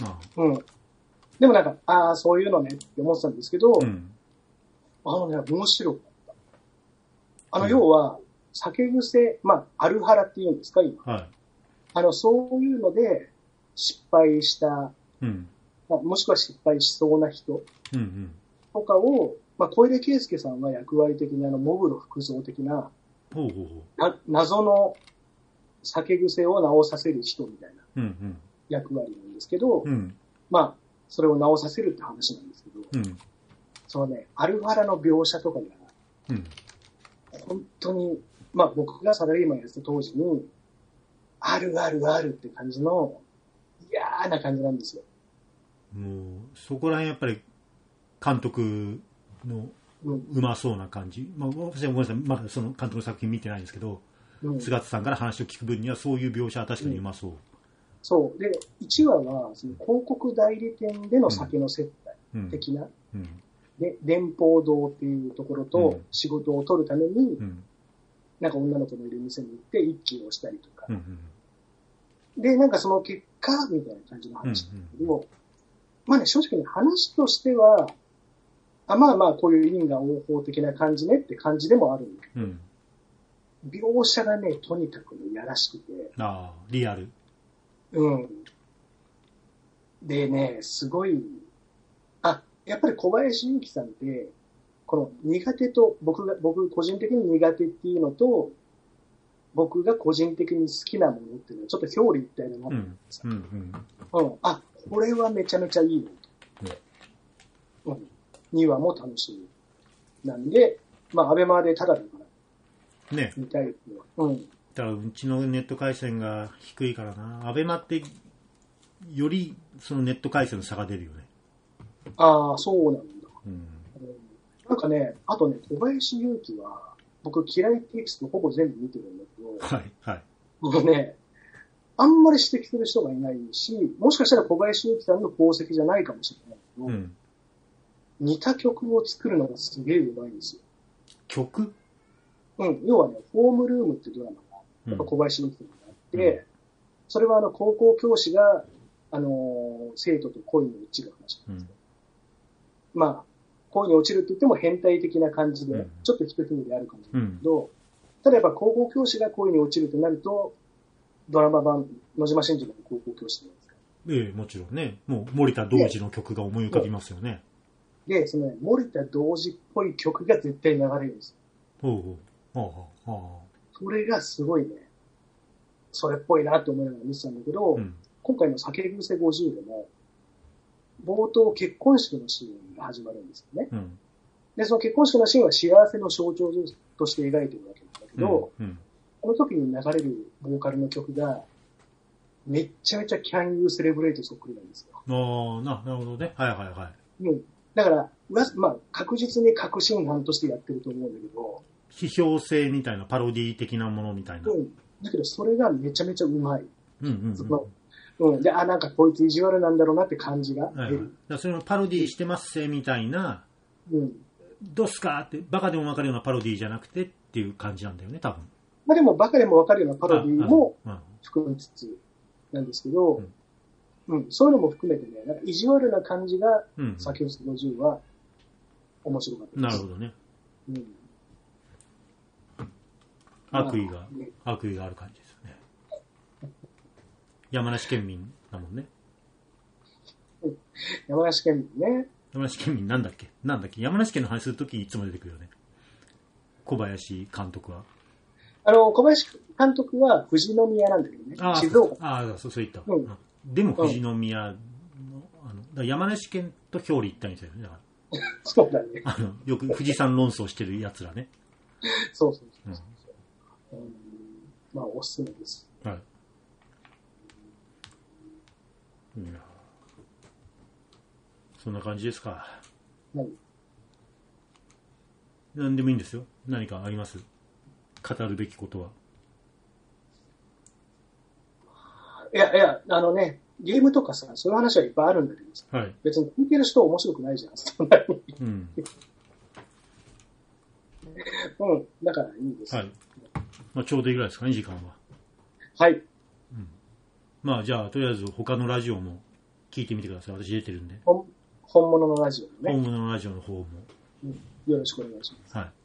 ああうん。でもなんか、ああ、そういうのねって思ってたんですけど、うん、あのね、面白かった。あの、要は、酒癖、まあ、アルハラっていうんですか、今。はい。あの、そういうので、失敗した、うん。まあ、もしくは失敗しそうな人、うんうん。とかを、まあ、小出圭介さんは役割的にあの、モグロ福蔵的な、ほうほうほうな謎の酒癖を直させる人みたいな役割なんですけど、うんうん、まあ、それを直させるって話なんですけど、うん、そのね、アルファラの描写とかが、うん、本当に、まあ僕がサラリーマンやってた当時に、あるあるあるって感じの嫌な感じなんですよ。 もう、そこら辺やっぱり監督のうまそうな感じ。うん、まあ私はごめんなさい、まだその監督の作品見てないんですけど、うん、菅田さんから話を聞く分にはそういう描写は確かにうまそう。うん、 そう。で、いちわは、その広告代理店での酒の接待的な、うんうん、で、電報堂っていうところと仕事を取るために、うん、なんか女の子のいる店に行って一気をしたりとか、うんうん、で、なんかその結果、みたいな感じの話なんだけど、うんうん、まあね、正直ね、話としては、あまあまあ、こういう因果応報的な感じねって感じでもあるんだけど、うん、描写がね、とにかくね、やらしくて。 ああ、リアル。 うん。でね、すごい、あ、やっぱり小林祐希さんって、この苦手と、僕が、僕個人的に苦手っていうのと、僕が個人的に好きなものっていうのはちょっと表裏一体だなと思ってさ、うんうんうんうん。あ、これはめちゃめちゃいいの。うん。うん、にわも楽しみ。なんで、まあ、アベマでただだから。ね。見たいっていうのは。うん。 だからうちのネット回線が低いからな。アベマってよりそのネット回線の差が出るよね。 ああ、そうなんだ。うん、なんかね、あとね、小林祐希は僕嫌いって言うとほぼ全部見てるんだけど、はいはい。もうね、あんまり指摘する人がいないし、もしかしたら小林祐希さんの功績じゃないかもしれないけど、うん、似た曲を作るのがすげえうまいんですよ。 曲？ うん、要はね、ホームルームってドラマが、やっぱ小林祐希さんがあって、うん、それはあの高校教師が、あのー、生徒と恋に落ちる話なんですよ。うん、まあ、恋に落ちるって言っても変態的な感じで、うん、ちょっと一ひねりあるかもしれないけど、うん、ただやっぱ高校教師が恋に落ちるとなると、ドラマ版、野島真司の高校教師じゃないですか。 ええ、もちろんね。もう森田童子の曲が思い浮かびますよね。 で、でその、ね、森田童子っぽい曲が絶対流れるんですよ。 ほうほう。はあはあ、 それがすごいね、それっぽいなって思いながら見てたんだけど、うん、今回の酒癖ごじゅうでも、冒頭結婚式のシーンが始まるんですよね。うん、で、その結婚式のシーンは幸せの象徴として描いてるわけなんだけど、うんうん、この時に流れるボーカルの曲が、めっちゃめちゃ Can You Celebrate そっくりなんですよ。 ああ、な、なるほどね。はいはいはい。 うん。だから、まあ、確実に確信犯としてやってると思うんだけど、 批評性みたいな、パロディ的なものみたいな。 うん。だけど、それがめちゃめちゃうまい。うんうんうん。うん。で、あ、なんかこいつ意地悪なんだろうなって感じが出る。はいはい、 だそれをパロディしてますせみたいなうん。 どうすかって、バカでもわかるようなパロディーじゃなくてっていう感じなんだよね、多分。 まあでも、バカでもわかるようなパロディーも含みつつなんですけど、うん、うん、そういうのも含めてね、なんか意地悪な感じが、先ほどのじゅうは面白かったです。 なるほどね。うん、悪意が、まあね、悪意がある感じですね。山梨県民だもんね。 山梨県民ね。 山梨県民なんだっけなんだっけ山梨県の話するときいつも出てくるよね。小林監督は。 あの、小林監督は富士宮なんだけどね。 あ静岡。 ああ、そう、そう言った。うん、でも富士宮の、あのだ山梨県と表裏一体にしてるね。だからそうだね。 あの、よく富士山論争してる奴らね。 そうそうそうそう、うんうん。まあ、おすすめです。はい。 いやそんな感じですか。はい。何でもいいんですよ。何かあります？語るべきことは。 いやいや、あのね、ゲームとかさ、そういう話はいっぱいあるんだけどさ、はい、別に聞いてる人面白くないじゃん、そんなに。うん。うん、だからいいです。はい。 まあ、ちょうどいいぐらいですかね、時間は。 はい。うん。 まあ、じゃあ、とりあえず他のラジオも聞いてみてください。私出てるんで。 本物のラジオね。 本物のラジオの方も。 うん、よろしくお願いします。はい。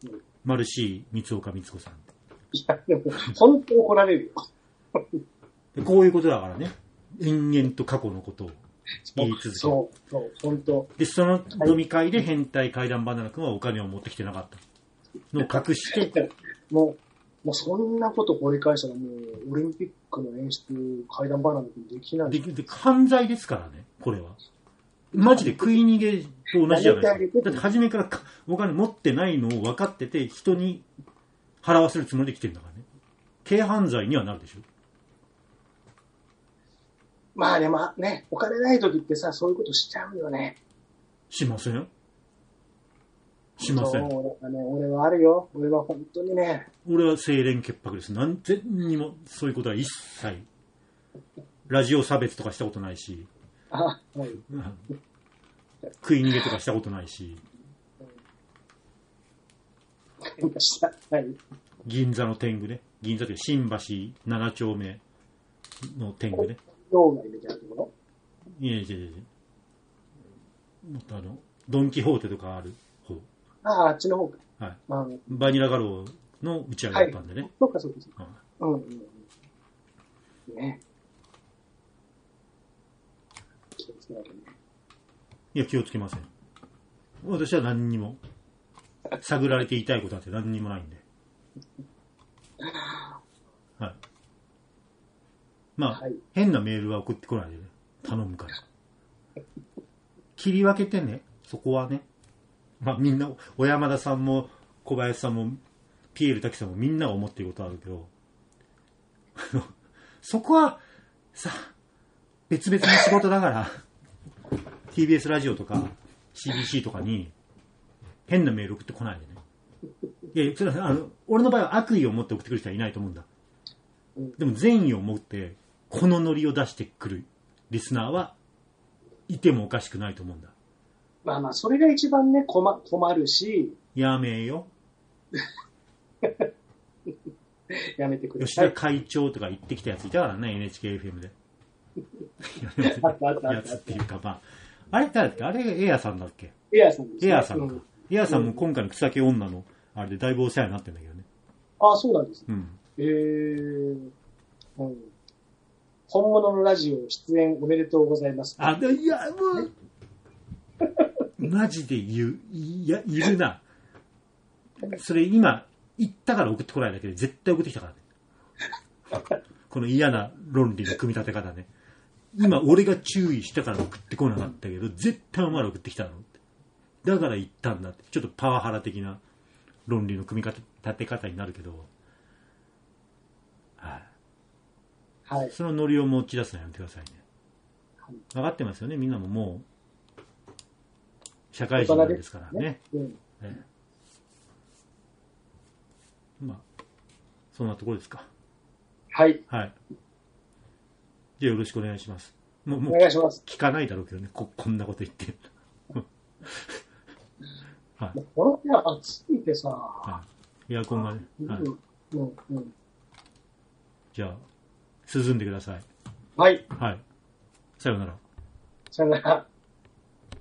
うん、マルシー三岡光子さん。 いや、でも、本当怒られるよ。 こういうことだからね。延々と過去のことを言い続ける。 そう、そう、本当。 で、その飲み会で変態怪談バナナ君はお金を持ってきてなかったのを隠して。 もう、もうそんなこと掘り返したらもう、オリンピックの演出、怪談バナナ君できない。 でき、で、犯罪ですからね、これは。マジで食い逃げと同じじゃないですか。だって初めからお金持ってないのを分かってて、人に払わせるつもりで来てるんだからね。軽犯罪にはなるでしょ。 まあでもね、お金ない時ってさ、そういうことしちゃうよね。 しませんしません。 そう、ね、俺はあるよ。俺は本当にね。 俺は清廉潔白です。何千にもそういうことは一切。ラジオ差別とかしたことないし。あ、はい。食い逃げとかしたことないし。はい。銀座の天狗ね。銀座という新橋なな丁目の天狗ね。 道外みたいなところ？ いやいやいやいや。もっとあの、ドンキホーテとかある方。 ああ、あっちの方か。 はい。まあ、バニラガローの打ち上げだったんでね。はい、 そうかそうかそうか。うん。うんうん。ね。気をつけなきゃね。 いや、気をつけません。私は何にも、探られていたいことなんて何にもないんで。はい。まあ、はい、変なメールは送ってこないでね。頼むから。切り分けてね、そこはね。まあみんな、小山田さんも小林さんもピエール滝さんもみんなが思っていることはあるけど、そこはさ、別々の仕事だから、ティービーエス ラジオとか シービーシー とかに変なメール送ってこないでね。いや、それはあの、俺の場合は悪意を持って送ってくる人はいないと思うんだ。でも善意を持ってこのノリを出してくるリスナーはいてもおかしくないと思うんだ。 まあまあ、それが一番ね、困、困るし。 やめよ。 やめてくれ。 吉田会長とか言ってきたやついたからね、エヌエイチケーエフエム で。やつっていうか、まあ、あれ誰だっけあれエアさんだっけエアさんです、 ね。エアさんか。うん、エアさんも今回の草木女の、あれでだいぶお世話になってんだけどね。 ああ、そうなんです、ね。うん。えー、うん。本物のラジオ出演おめでとうございます。 あ、いや、もう、マジで言う、いや、いるな。それ今、言ったから送ってこないだけで絶対送ってきたからね。この嫌な論理の組み立て方ね。今、俺が注意したから送ってこなかったけど、絶対お前ら送ってきたのって。だから言ったんだって。ちょっとパワハラ的な論理の組み立て方になるけど、はい。はい、そのノリを持ち出すのやめてくださいね。はい、分かってますよね。みんなももう社会人なんですからね。ね、うんね、まあそんなところですか。 はい。 はい。じゃあよろしくお願いします。 もう、もうお願いします。 聞かないだろうけどね。ここんなこと言って。 この部屋暑いてさ、 はい、エアコンがね、はい、 うんうん、 じゃあ涼んでください。 はい。 はい。さようなら。 さようなら。